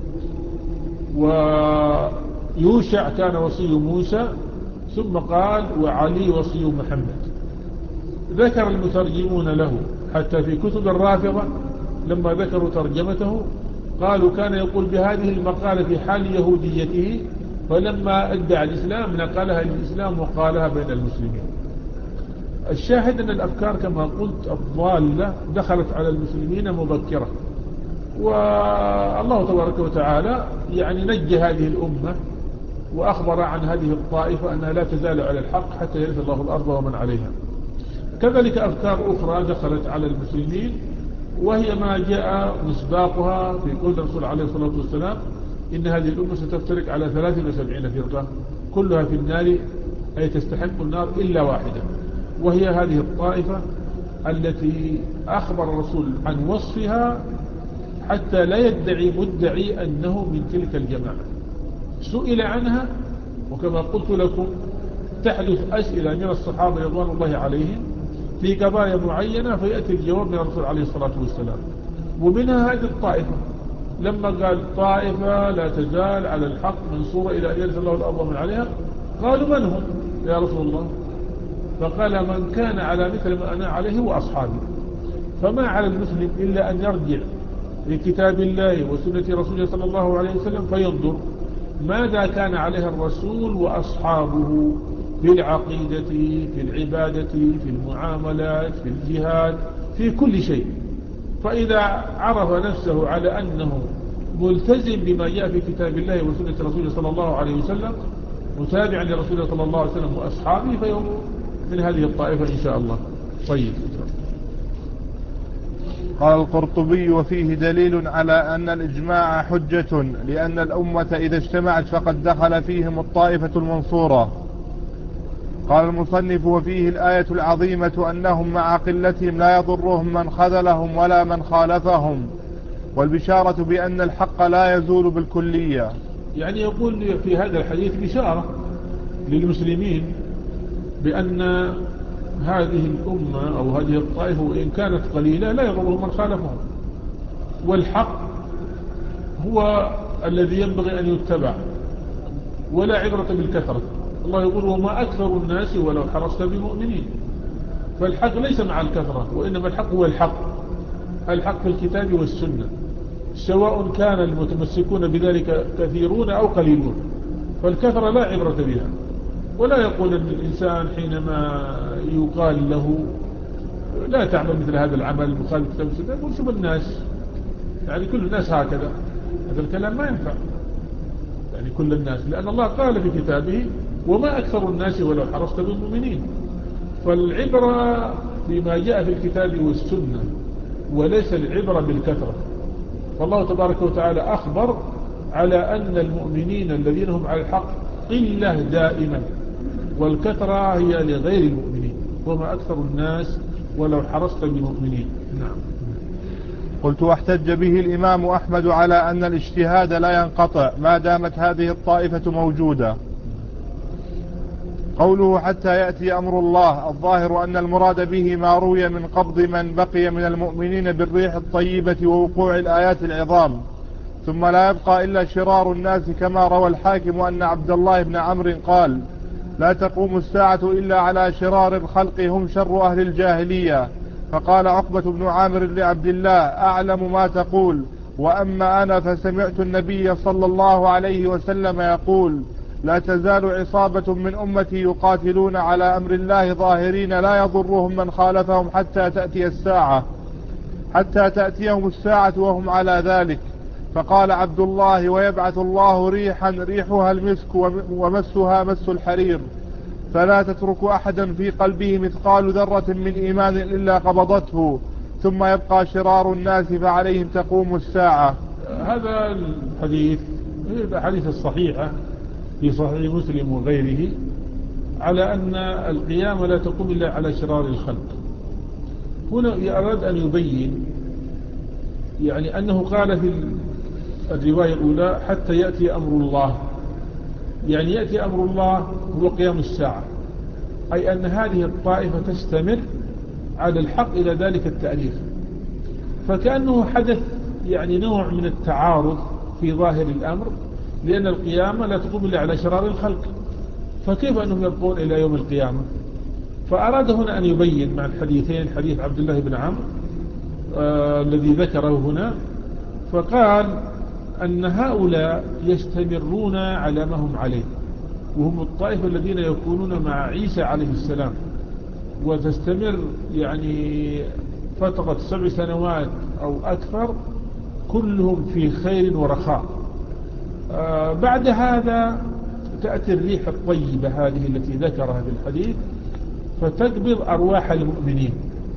ويوشع كان وصي موسى، ثم قال وعلي وصي محمد. ذكر المترجمون له حتى في كتب الرافضة لما ذكروا ترجمته قالوا كان يقول بهذه المقالة في حال يهوديته، فلما ادعى الإسلام نقلها للإسلام وقالها بين المسلمين. الشاهد أن الأفكار كما قلت الضالة دخلت على المسلمين مبكرة، والله تبارك وتعالى يعني نجى هذه الأمة وأخبر عن هذه الطائفة أنها لا تزال على الحق حتى يرث الله الأرض ومن عليها. كذلك أفكار أخرى دخلت على المسلمين، وهي ما جاء مصداقها في قول الرسول عليه الصلاة والسلام إن هذه الأمة ستفترق على ثلاث وسبعين فرقة كلها في النار أي تستحق النار إلا واحدة، وهي هذه الطائفة التي أخبر الرسول عن وصفها حتى لا يدعي مدعي أنه من تلك الجماعة. سئل عنها، وكما قلت لكم تحدث أسئلة من الصحابة رضوان الله عليهم في قضايا معينة فيأتي الجواب من الرسول عليه الصلاة والسلام. ومنها هذه الطائفة لما قال طائفة لا تزال على الحق منصورة إلى أن يرث الله الأرض من عليها، قالوا من هم يا رسول الله؟ فقال من كان على مثل ما أنا عليه وأصحابي. فما على المسلم إلا أن يرجع لكتاب الله وسنة رسوله صلى الله عليه وسلم فينظر ماذا كان عليه الرسول وأصحابه في العقيدة، في العبادة، في المعاملات، في الجهاد، في كل شيء. فإذا عرف نفسه على أنه ملتزم بما جاء في كتاب الله وسنة رسوله صلى الله عليه وسلم متابعا لرسوله صلى الله عليه وسلم وأصحابه فيهم من هذه الطائفة إن شاء الله. طيب. قال القرطبي وفيه دليل على أن الإجماع حجة، لأن الأمة إذا اجتمعت فقد دخل فيهم الطائفة المنصورة. قال المصنف وفيه الآية العظيمة أنهم مع قلتهم لا يضرهم من خذلهم ولا من خالفهم، والبشارة بأن الحق لا يزول بالكلية. يعني يقول في هذا الحديث بشارة للمسلمين بأن هذه الأمة أو هذه الطائفة وإن كانت قليلة لا يضرهم من خالفهم، والحق هو الذي ينبغي أن يتبع ولا عبرة بالكثرة. الله يقول وما أكثر الناس ولو حرصت بمؤمنين. فالحق ليس مع الكثرة، وإنما الحق هو الحق، الحق في الكتاب والسنة، سواء كان المتمسكون بذلك كثيرون أو قليلون. فالكثرة لا عبرة بها. ولا يقول أن الإنسان حينما يقال له لا تعمل مثل هذا العمل مخالف الكتاب والسنة يقول شوف الناس، يعني كل الناس هكذا. هذا الكلام ما ينفع، يعني كل الناس، لأن الله قال في كتابه وما أكثر الناس ولو حرصت بالمؤمنين. فالعبرة بما جاء في الكتاب والسنة وليس العبرة بالكثرة. فالله تبارك وتعالى أخبر على أن المؤمنين الذين هم على الحق قلة دائما، والكثرة هي لغير المؤمنين. وما أكثر الناس ولو حرصت بالمؤمنين. نعم. قلت واحتج به الإمام أحمد على أن الاجتهاد لا ينقطع ما دامت هذه الطائفة موجودة. قوله حتى يأتي أمر الله، الظاهر أن المراد به ما روي من قبض من بقي من المؤمنين بالريح الطيبة ووقوع الآيات العظام، ثم لا يبقى إلا شرار الناس، كما روى الحاكم أن عبد الله بن عمرو قال لا تقوم الساعة إلا على شرار الخلق هم شر أهل الجاهلية. فقال عقبة بن عامر لعبد الله أعلم ما تقول، وأما أنا فسمعت النبي صلى الله عليه وسلم يقول لا تزال عصابة من أمتي يقاتلون على أمر الله ظاهرين لا يضرهم من خالفهم حتى تأتي الساعة حتى تأتيهم الساعة وهم على ذلك. فقال عبد الله ويبعث الله ريحا ريحها المسك ومسها مس الحرير، فلا تترك أحدا في قلبه مثقال ذرة من إيمان إلا قبضته، ثم يبقى شرار الناس فعليهم تقوم الساعة. هذا الحديث هي الحديث الصحيحة في صحيح مسلم وغيره على أن القيامة لا تقوم إلا على شرار الخلق. هنا أراد أن يبين يعني أنه قال في الرواية الأولى حتى يأتي أمر الله، يعني يأتي أمر الله هو قيام الساعة، أي أن هذه الطائفة تستمر على الحق إلى ذلك التأريخ. فكأنه حدث يعني نوع من التعارض في ظاهر الأمر، لأن القيامة لا تقوم إلا على شرار الخلق، فكيف أنهم يبقون إلى يوم القيامة؟ فأراد هنا أن يبين مع الحديثين، حديث عبد الله بن عمرو آه الذي ذكره هنا، فقال أن هؤلاء يستمرون على ما هم عليه، وهم الطائفة الذين يكونون مع عيسى عليه السلام، وتستمر يعني فترة سبع سنوات أو أكثر كلهم في خير ورخاء. آه بعد هذا تأتي الريح الطيبة هذه التي ذكرها في الحديث فتقبض أرواح المؤمنين.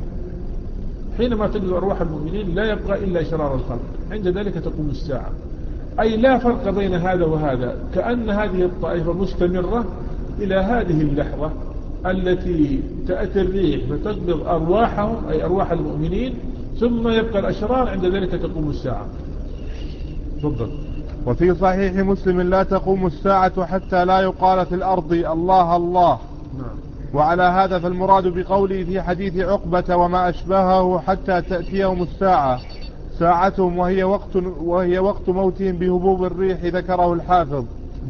حينما تقبض أرواح المؤمنين لا يبقى إلا شرار الخلق، عند ذلك تقوم الساعة. أي لا فرق بين هذا وهذا، كأن هذه الطائفة مستمرة إلى هذه اللحظة التي تأتي الريح فتقبض أرواحهم أي أرواح المؤمنين، ثم يبقى الأشرار، عند ذلك تقوم الساعة. تفضل. وفي صحيح مسلم لا تقوم الساعة حتى لا يقال في الأرض الله الله. نعم. وعلى هذا فالمراد بقوله في حديث عقبة وما أشبهه حتى تأتيهم الساعة ساعتهم وهي وقت, وهي وقت موتهم بهبوب الريح، ذكره الحافظ.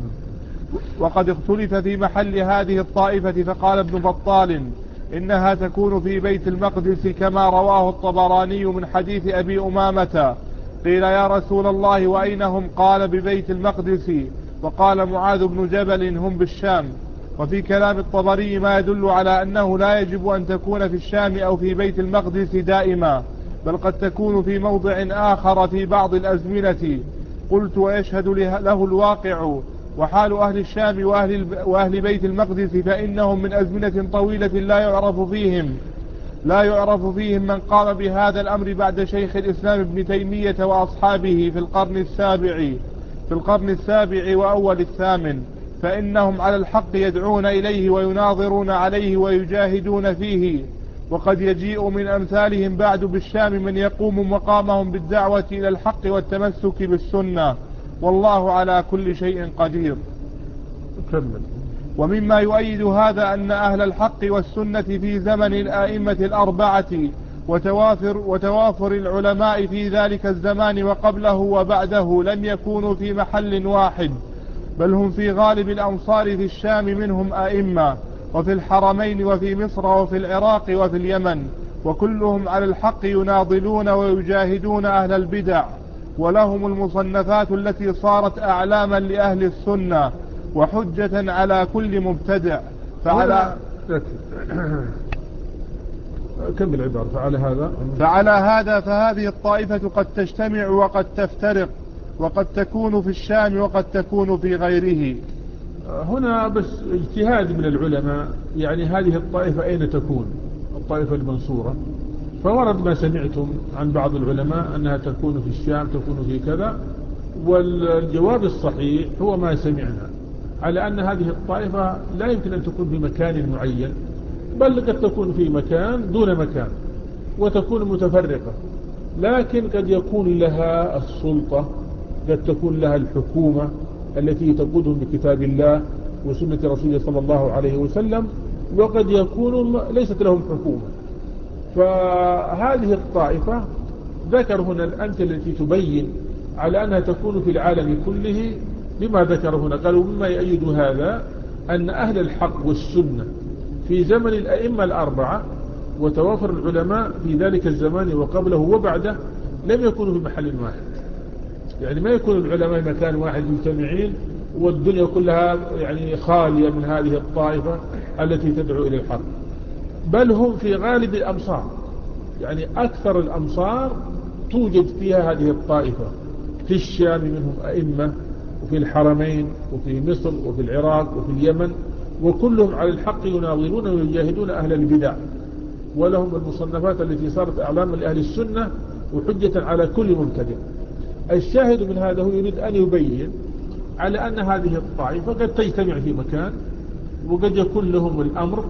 وقد اختلف في محل هذه الطائفة، فقال ابن بطال إنها تكون في بيت المقدس كما رواه الطبراني من حديث أبي أمامة. قيل يا رسول الله وأين هم؟ قال ببيت المقدس. وقال معاذ بن جبل هم بالشام. وفي كلام الطبري ما يدل على أنه لا يجب أن تكون في الشام أو في بيت المقدس دائما، بل قد تكون في موضع آخر في بعض الأزمنة. قلت ويشهد له الواقع وحال أهل الشام وأهل, وأهل بيت المقدس، فإنهم من أزمنة طويلة لا يعرف فيهم لا يعرف فيهم من قام بهذا الأمر بعد شيخ الإسلام ابن تيمية وأصحابه في القرن السابع في القرن السابع وأول الثامن، فإنهم على الحق يدعون إليه ويناظرون عليه ويجاهدون فيه. وقد يجيء من أمثالهم بعد بالشام من يقوم مقامهم بالدعوة إلى الحق والتمسك بالسنة، والله على كل شيء قدير. كمل. ومما يؤيد هذا أن أهل الحق والسنة في زمن الآئمة الأربعة وتوافر, وتوافر العلماء في ذلك الزمان وقبله وبعده لم يكونوا في محل واحد، بل هم في غالب الأمصار في الشام منهم آئمة، وفي الحرمين وفي مصر وفي العراق وفي اليمن، وكلهم على الحق يناضلون ويجاهدون أهل البدع، ولهم المصنفات التي صارت أعلاما لأهل السنة وحجة على كل مبتدع. فعلى كمل عبارة. فعلى هذا فعلى هذا فهذه الطائفة قد تجتمع وقد تفترق، وقد تكون في الشام وقد تكون في غيره. هنا بس اجتهاد من العلماء، يعني هذه الطائفة أين تكون؟ الطائفة المنصورة، فورد ما سمعتم عن بعض العلماء أنها تكون في الشام، تكون في كذا، والجواب الصحيح هو ما سمعنا، على أن هذه الطائفة لا يمكن أن تكون في مكان معين، بل قد تكون في مكان دون مكان وتكون متفرقة، لكن قد يكون لها السلطة، قد تكون لها الحكومة التي تقودهم بكتاب الله وسنة رسوله صلى الله عليه وسلم، وقد يكون ليست لهم حكومة. فهذه الطائفة ذكر هنا الأمثلة التي تبين على أنها تكون في العالم كله بما ذكر هنا. قالوا مما يؤيد هذا أن أهل الحق والسنة في زمن الأئمة الأربعة وتوافر العلماء في ذلك الزمان وقبله وبعده لم يكونوا في محل واحد، يعني ما يكون العلماء في مكان واحد مجتمعين والدنيا كلها يعني خالية من هذه الطائفة التي تدعو إلى الحق، بل هم في غالب الأمصار، يعني أكثر الأمصار توجد فيها هذه الطائفة. في الشام منهم أئمة، وفي الحرمين، وفي مصر، وفي العراق، وفي اليمن، وكلهم على الحق يناظرون ويجاهدون أهل البدع، ولهم المصنفات التي صارت أعلاما لأهل السنة وحجة على كل مبتدع. الشاهد من هذا هو يريد أن يبين على أن هذه الطائفة قد تجتمع في مكان، وقد يكون لهم الأمر،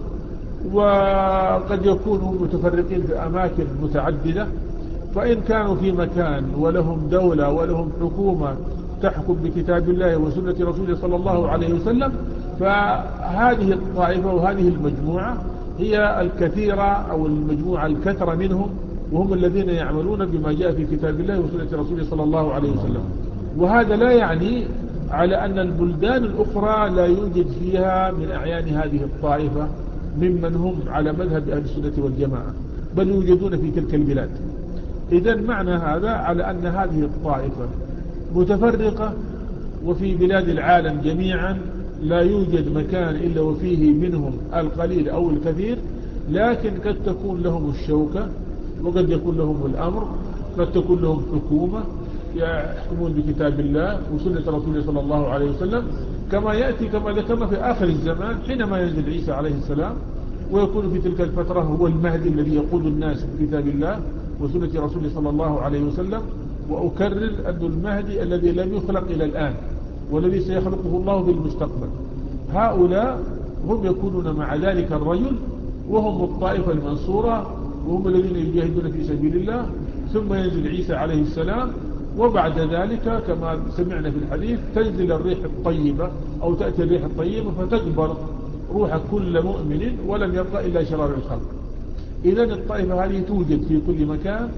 وقد يكونوا متفرقين في أماكن متعددة. فإن كانوا في مكان ولهم دولة ولهم حكومة تحكم بكتاب الله وسنة رسوله صلى الله عليه وسلم، فهذه الطائفة وهذه المجموعة هي الكثيرة أو المجموعة الكثرة منهم، وهم الذين يعملون بما جاء في كتاب الله وسنة رسوله صلى الله عليه وسلم. وهذا لا يعني على أن البلدان الأخرى لا يوجد فيها من أعيان هذه الطائفة ممن هم على مذهب أهل السنة والجماعة، بل يوجدون في تلك البلاد. إذن معنى هذا على أن هذه الطائفة متفرقة، وفي بلاد العالم جميعا لا يوجد مكان إلا وفيه منهم القليل أو الكثير، لكن قد تكون لهم الشوكة، وقد يكون لهم الأمر، قد تكون لهم حكومة يحكمون بكتاب الله وسنة رسوله صلى الله عليه وسلم، كما يأتي كما ذكرنا في آخر الزمان حينما ينزل عيسى عليه السلام، ويكون في تلك الفترة هو المهدي الذي يقود الناس بكتاب الله وسنة رسوله صلى الله عليه وسلم. وأكرر أن المهدي الذي لم يخلق إلى الآن والذي سيخلقه الله في المستقبل، هؤلاء هم يكونون مع ذلك الرجل وهم الطائفة المنصورة وهم الذين يجاهدون في سبيل الله. ثم ينزل عيسى عليه السلام، وبعد ذلك كما سمعنا في الحديث تنزل الريح الطيبة أو تأتي الريح الطيبة فتكبر روح كل مؤمن ولم يبقى إلا شرار الخلق. إذن الطائفة هذه توجد في كل مكان،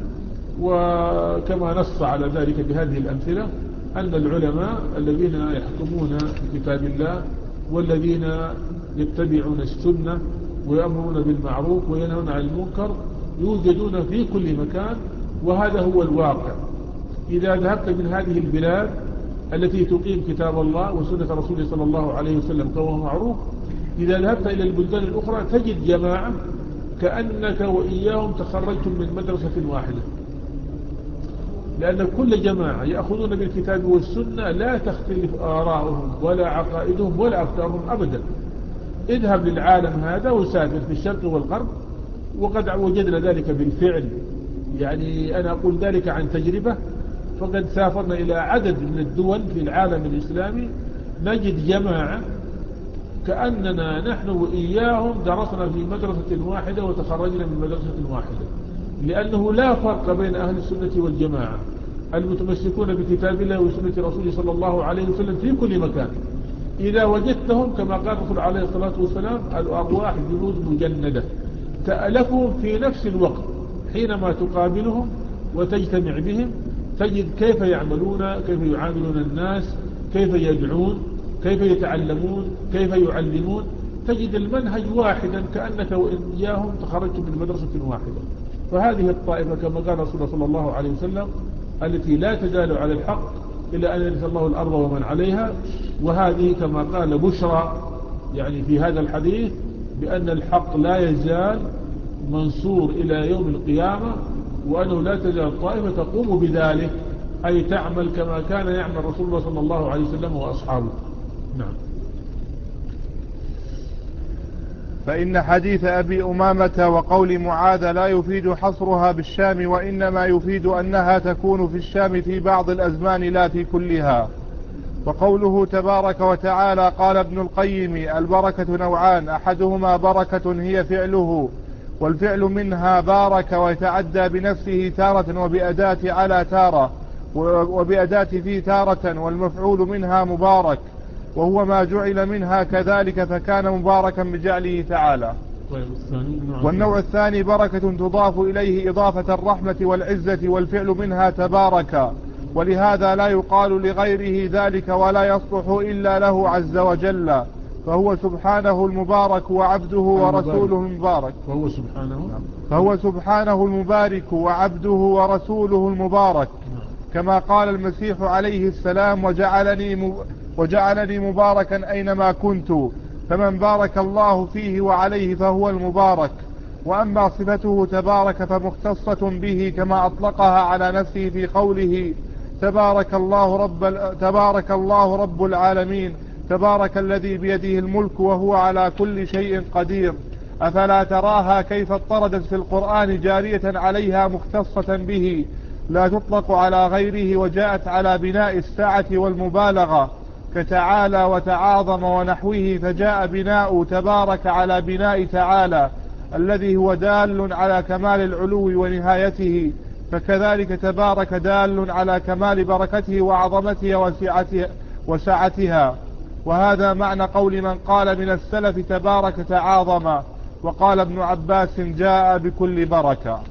وكما نص على ذلك بهذه الأمثلة أن العلماء الذين يحكمون بكتاب الله والذين يتبعون السنة ويأمرون بالمعروف وينهون عن المنكر يوجدون في كل مكان، وهذا هو الواقع. إذا ذهبت من هذه البلاد التي تقيم كتاب الله وسنة رسوله صلى الله عليه وسلم كما معروف، إذا ذهبت إلى البلدان الأخرى تجد جماعة كأنك وإياهم تخرجتم من مدرسة واحدة، لأن كل جماعة يأخذون بالكتاب والسنة لا تختلف آراؤهم ولا عقائدهم ولا أفكارهم أبدا. اذهب للعالم هذا وسافر في الشرق والغرب، وقد وجدنا ذلك بالفعل. يعني أنا أقول ذلك عن تجربة، فقد سافرنا إلى عدد من الدول في العالم الإسلامي نجد جماعة كأننا نحن وإياهم درسنا في مدرسة واحدة وتخرجنا من مدرسة واحدة، لأنه لا فرق بين أهل السنة والجماعة المتمسكون بكتاب الله وسنة رسوله صلى الله عليه وسلم في كل مكان. إذا وجدتهم كما قال الرسول عليه الصلاة والسلام الأرواح جنود مجندة تألفهم في نفس الوقت، حينما تقابلهم وتجتمع بهم تجد كيف يعملون، كيف يعاملون الناس، كيف يدعون، كيف يتعلمون، كيف يعلمون. تجد المنهج واحدا كأنك وإياهم تخرجتم من مدرسة واحدة. فهذه الطائفة كما قال رسول الله صلى الله عليه وسلم التي لا تزال على الحق إلى أن يرث الله الأرض ومن عليها. وهذه كما قال بشرى يعني في هذا الحديث بأن الحق لا يزال منصور إلى يوم القيامة، وأنه لا تزال طائفة تقوم بذلك، أي تعمل كما كان يعمل رسول الله صلى الله عليه وسلم وأصحابه. نعم. فإن حديث أبي أمامة وقول معاذ لا يفيد حصرها بالشام، وإنما يفيد أنها تكون في الشام في بعض الأزمان لا في كلها. وقوله تبارك وتعالى قال ابن القيم البركة نوعان، أحدهما بركة هي فعله، والفعل منها بارك ويتعدى بنفسه تارة وبأداة على تارة وبأداة في تارة، والمفعول منها مبارك وهو ما جعل منها كذلك فكان مباركا بجعله تعالى. والنوع الثاني بركة تضاف إليه إضافة الرحمة والعزة، والفعل منها تبارك، ولهذا لا يقال لغيره ذلك ولا يصلح إلا له عز وجل، فهو سبحانه المبارك وعبده ورسوله المبارك. فهو سبحانه فهو سبحانه المبارك وعبده ورسوله المبارك، كما قال المسيح عليه السلام وجعلني وجعلني مباركا أينما كنت، فمن بارك الله فيه وعليه فهو المبارك. وأما صفته تبارك فمختصة به كما أطلقها على نفسه في قوله تبارك الله رب, تبارك الله رب العالمين، تبارك الذي بيده الملك وهو على كل شيء قدير. أفلا تراها كيف اضطردت في القرآن جارية عليها مختصة به لا تطلق على غيره، وجاءت على بناء الساعة والمبالغة كتعالى وتعاظم ونحوه، فجاء بناء تبارك على بناء تعالى الذي هو دال على كمال العلو ونهايته، فكذلك تبارك دال على كمال بركته وعظمته وسعتها, وسعتها. وهذا معنى قول من قال من السلف تبارك تعاظم. وقال ابن عباس جاء بكل بركة.